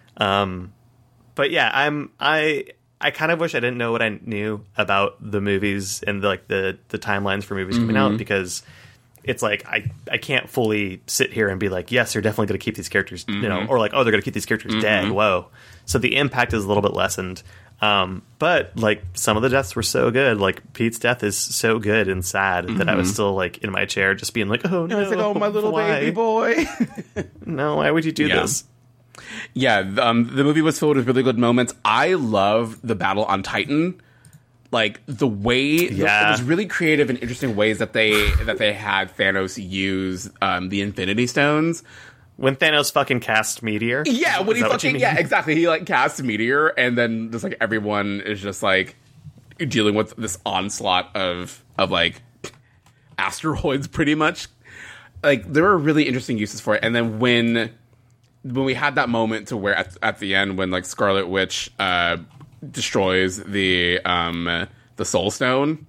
But yeah, I kind of wish I didn't know what I knew about the movies and the timelines for movies coming out, because it's I can't fully sit here and be yes, they're definitely going to keep these characters, or oh, they're going to keep these characters dead. Whoa. So the impact is a little bit lessened. But some of the deaths were so good. Pete's death is so good and sad that I was still in my chair just being oh no, oh my little baby boy. No, why would you do this? Yeah, the movie was filled with really good moments. I love the battle on Titan. The way it was really creative and interesting ways that they had Thanos use the Infinity Stones. When Thanos fucking cast Meteor? Yeah, when he fucking... Yeah, exactly. He, casts Meteor, and then just, everyone is just, dealing with this onslaught of asteroids, pretty much. There were really interesting uses for it. And then when we had that moment to where, at the end, when, Scarlet Witch destroys the Soul Stone,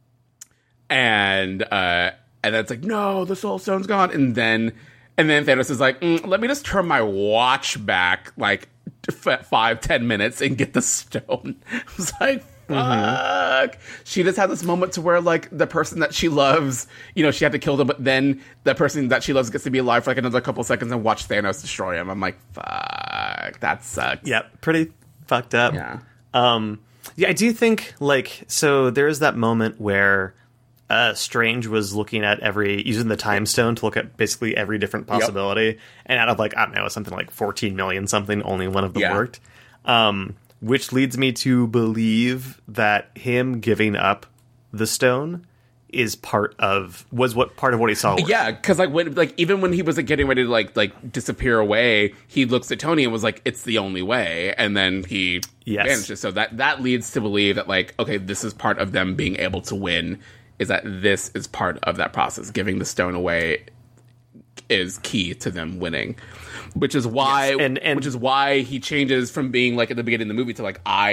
and then it's no, the Soul Stone's gone, and then Thanos is let me just turn my watch back 5-10 minutes and get the stone. I was fuck. She just had this moment to where the person that she loves, she had to kill them, but then the person that she loves gets to be alive for another couple seconds and watch Thanos destroy him. I'm fuck, that sucks. Yep, pretty fucked up. Yeah. I do think so there's that moment where Strange was looking at using the time stone to look at basically every different possibility, and out of I don't know, something 14 million something, only one of them worked. Which leads me to believe that him giving up the stone is part of what he saw work. Yeah, because even when he was getting ready to disappear away, he looks at Tony and was it's the only way, and then he vanishes. So that leads to believe that okay, this is part of them being able to win. Is that this is part of that process. Giving the stone away is key to them winning, which is why which is why he changes from being at the beginning of the movie to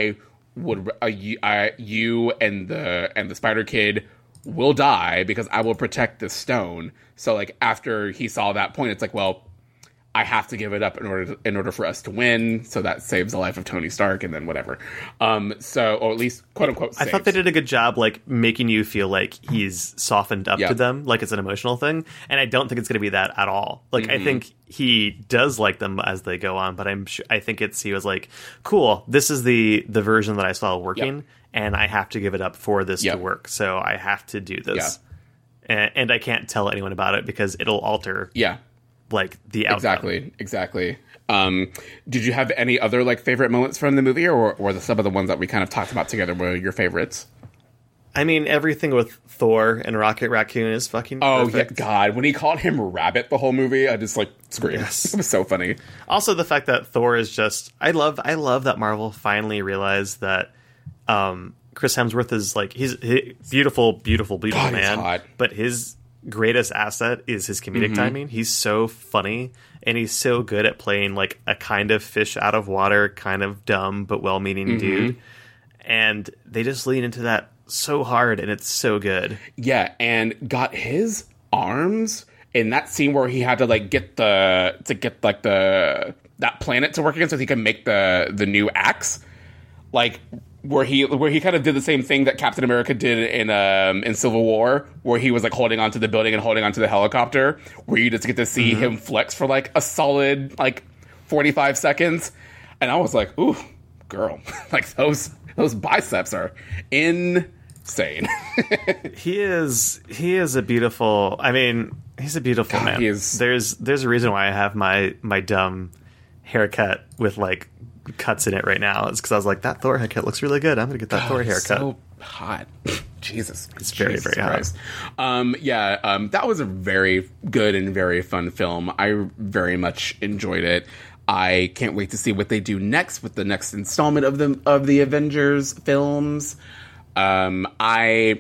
you and the Spider Kid will die because I will protect this stone. So after he saw that point, it's well, I have to give it up in order for us to win. So that saves the life of Tony Stark, and then whatever. Or at least quote unquote. I thought they did a good job, making you feel he's softened up to them, it's an emotional thing. And I don't think it's going to be that at all. I think he does like them as they go on, but I think he was cool. This is the version that I saw working, and I have to give it up for this to work. So I have to do this, and I can't tell anyone about it because it'll alter. Yeah. The outcome. Exactly. Did you have any other favorite moments from the movie, or some of the ones that we kind of talked about together were your favorites? I mean, everything with Thor and Rocket Raccoon is fucking perfect. Yeah, God, when he called him Rabbit the whole movie, I just screamed. Yes. It was so funny. Also, the fact that Thor is just I love that Marvel finally realized that Chris Hemsworth is he's beautiful God, man, but his greatest asset is his comedic timing. He's so funny, and he's so good at playing a kind of fish out of water, kind of dumb but well-meaning dude. And they just lean into that so hard, and it's so good. Yeah, and got his arms in that scene where he had to get that planet to work again so he can make the new axe. Where he kind of did the same thing that Captain America did in Civil War, where he was holding onto the building and holding onto the helicopter, where you just get to see him flex for a solid 45 seconds, and I was ooh, girl, like those biceps are insane. He is a beautiful. I mean, he's a beautiful man. There's a reason why I have my dumb haircut with like cuts in it right now. It's because I was like, that Thor haircut looks really good. I'm gonna get that Thor haircut. So hot. Jesus, it's very hot. That was a very good and very fun film. I very much enjoyed it. I can't wait to see what they do next with the next installment of the Avengers films. I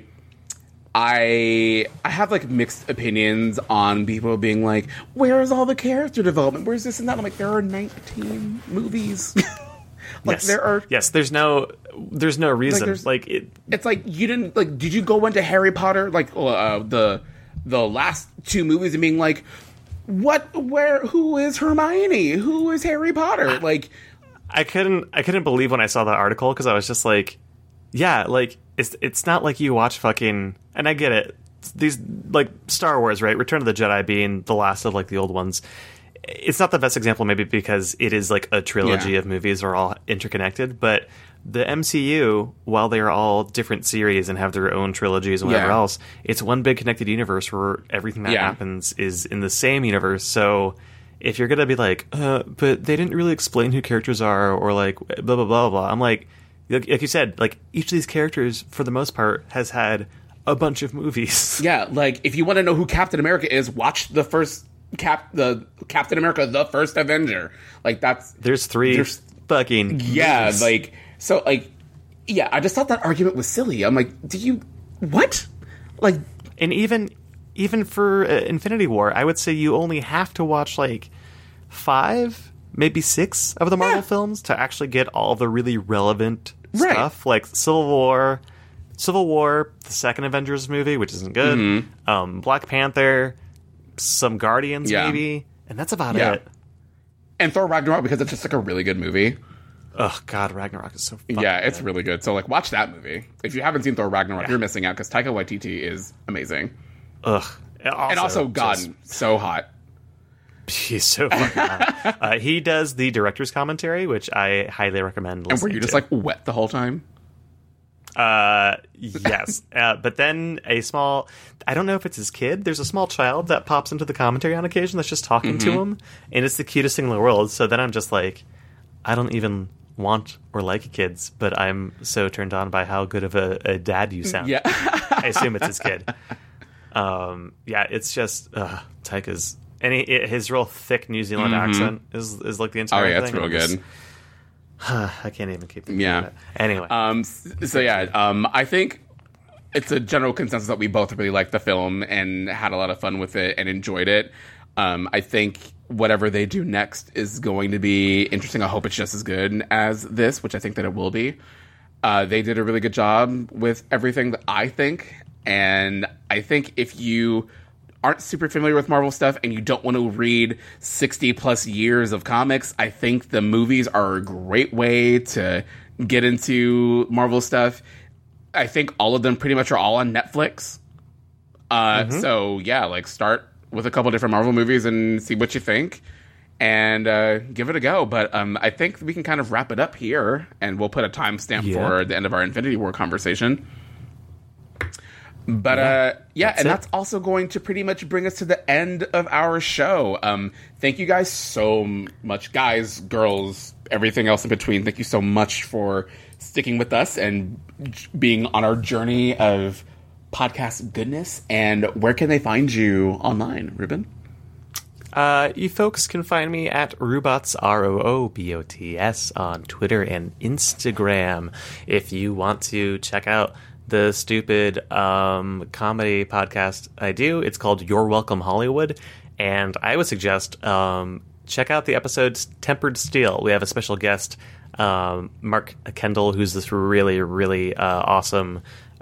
have like mixed opinions on people being like, where's all the character development? Where's this and that? I'm like, there are 19 movies. Like yes. there are. Yes, there's no reason. It's like you didn't like. Did you go into Harry Potter the last two movies and being like, what? Where? Who is Hermione? Who is Harry Potter? Like, I couldn't believe when I saw that article because I was just like, yeah, like it's not like you watch fucking, and I get it. These like Star Wars, right? Return of the Jedi being the last of like the old ones. It's not the best example, maybe because it is like a trilogy of movies are all interconnected, but the MCU, while they are all different series and have their own trilogies and whatever else, it's one big connected universe where everything that happens is in the same universe. So if you're going to be like, but they didn't really explain who characters are or like blah, blah, blah, blah. I'm like you said, like each of these characters for the most part has had a bunch of movies. Yeah. Like if you want to know who Captain America is, watch the first Captain America, the First Avenger. Like there's fucking movies. Like so like I just thought that argument was silly. I'm like, what? Like, and even for Infinity War, I would say you only have to watch like 5, maybe 6 of the Marvel films to actually get all the really relevant stuff. Like Civil War, the second Avengers movie, which isn't good. Black Panther. Some Guardians, maybe, and that's about it. And Thor Ragnarok, because it's just like a really good movie. Oh God, Ragnarok is so fun. Yeah, it's really good. So like, watch that movie. If you haven't seen Thor Ragnarok, you're missing out because Taika Waititi is amazing. Ugh, and also God, so hot. He's so fucking hot. He does the director's commentary, which I highly recommend. And were you just like wet the whole time? Yes. But then I don't know if it's his kid. There's a small child that pops into the commentary on occasion that's just talking to him, and it's the cutest thing in the world. So then I'm just like, I don't even want or like kids, but I'm so turned on by how good of a dad you sound. Yeah. I assume it's his kid. It's just Taika's, and his real thick New Zealand accent is like the entire thing. Oh yeah, it's real good. I can't even keep thinking about it. Anyway. I think it's a general consensus that we both really liked the film and had a lot of fun with it and enjoyed it. I think whatever they do next is going to be interesting. I hope it's just as good as this, which I think that it will be. They did a really good job with everything that I think. And I think if you aren't super familiar with Marvel stuff and you don't want to read 60 plus years of comics, I think the movies are a great way to get into Marvel stuff. I think all of them pretty much are all on Netflix. So yeah, like start with a couple different Marvel movies and see what you think and give it a go. But I think we can kind of wrap it up here and we'll put a timestamp for the end of our Infinity War conversation. But that's also going to pretty much bring us to the end of our show. Thank you guys so much, guys, girls, everything else in between. Thank you so much for sticking with us and being on our journey of podcast goodness. And where can they find you online, Ruben? You folks can find me at Roobots, ROOBOTS, on Twitter and Instagram. If you want to check out the stupid comedy podcast I do, it's called You're Welcome Hollywood, and I would suggest check out the episode Tempered Steel. We have a special guest, Mark Kendall, who's this really, really awesome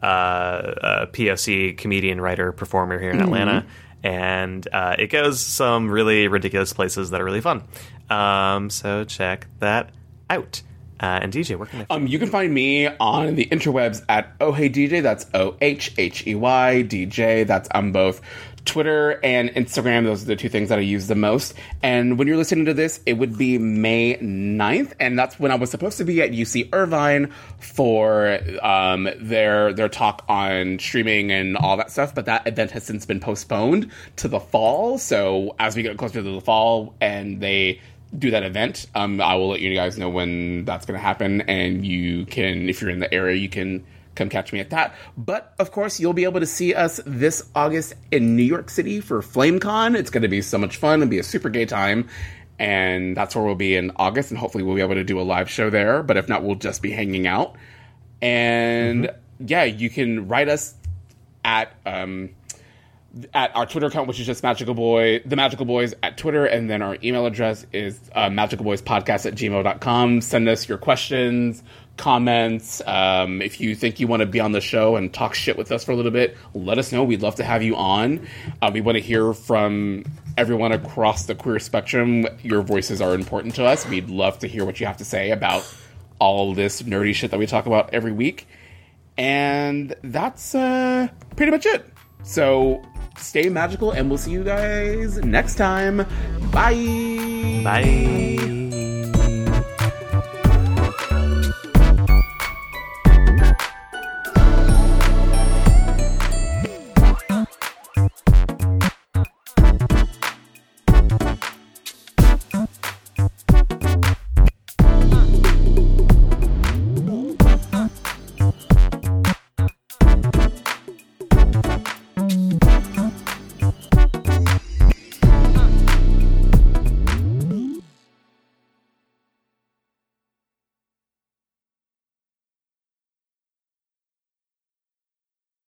POC comedian, writer, performer here in Atlanta, and it goes some really ridiculous places that are really fun. So check that out. And DJ, where can I find you? Can find me on the interwebs at OheyDJ. That's OHHEY DJ. That's on both Twitter and Instagram, those are the two things that I use the most. And when you're listening to this, it would be May 9th, and that's when I was supposed to be at UC Irvine for their talk on streaming and all that stuff, but that event has since been postponed to the fall. So as we get closer to the fall and they do that event, I will let you guys know when that's going to happen, and you can, if you're in the area, you can come catch me at that. But, of course, you'll be able to see us this August in New York City for FlameCon. It's going to be so much fun and be a super gay time. And that's where we'll be in August. And hopefully we'll be able to do a live show there. But if not, we'll just be hanging out. And, yeah, you can write us at our Twitter account, which is just The Magical Boys at Twitter. And then our email address is magicalboyspodcast@gmail.com. Send us your questions, comments. If you think you want to be on the show and talk shit with us for a little bit, let us know. We'd love to have you on. We want to hear from everyone across the queer spectrum. Your voices are important to us. We'd love to hear what you have to say about all this nerdy shit that we talk about every week. And that's pretty much it. So stay magical, and we'll see you guys next time. Bye. Bye.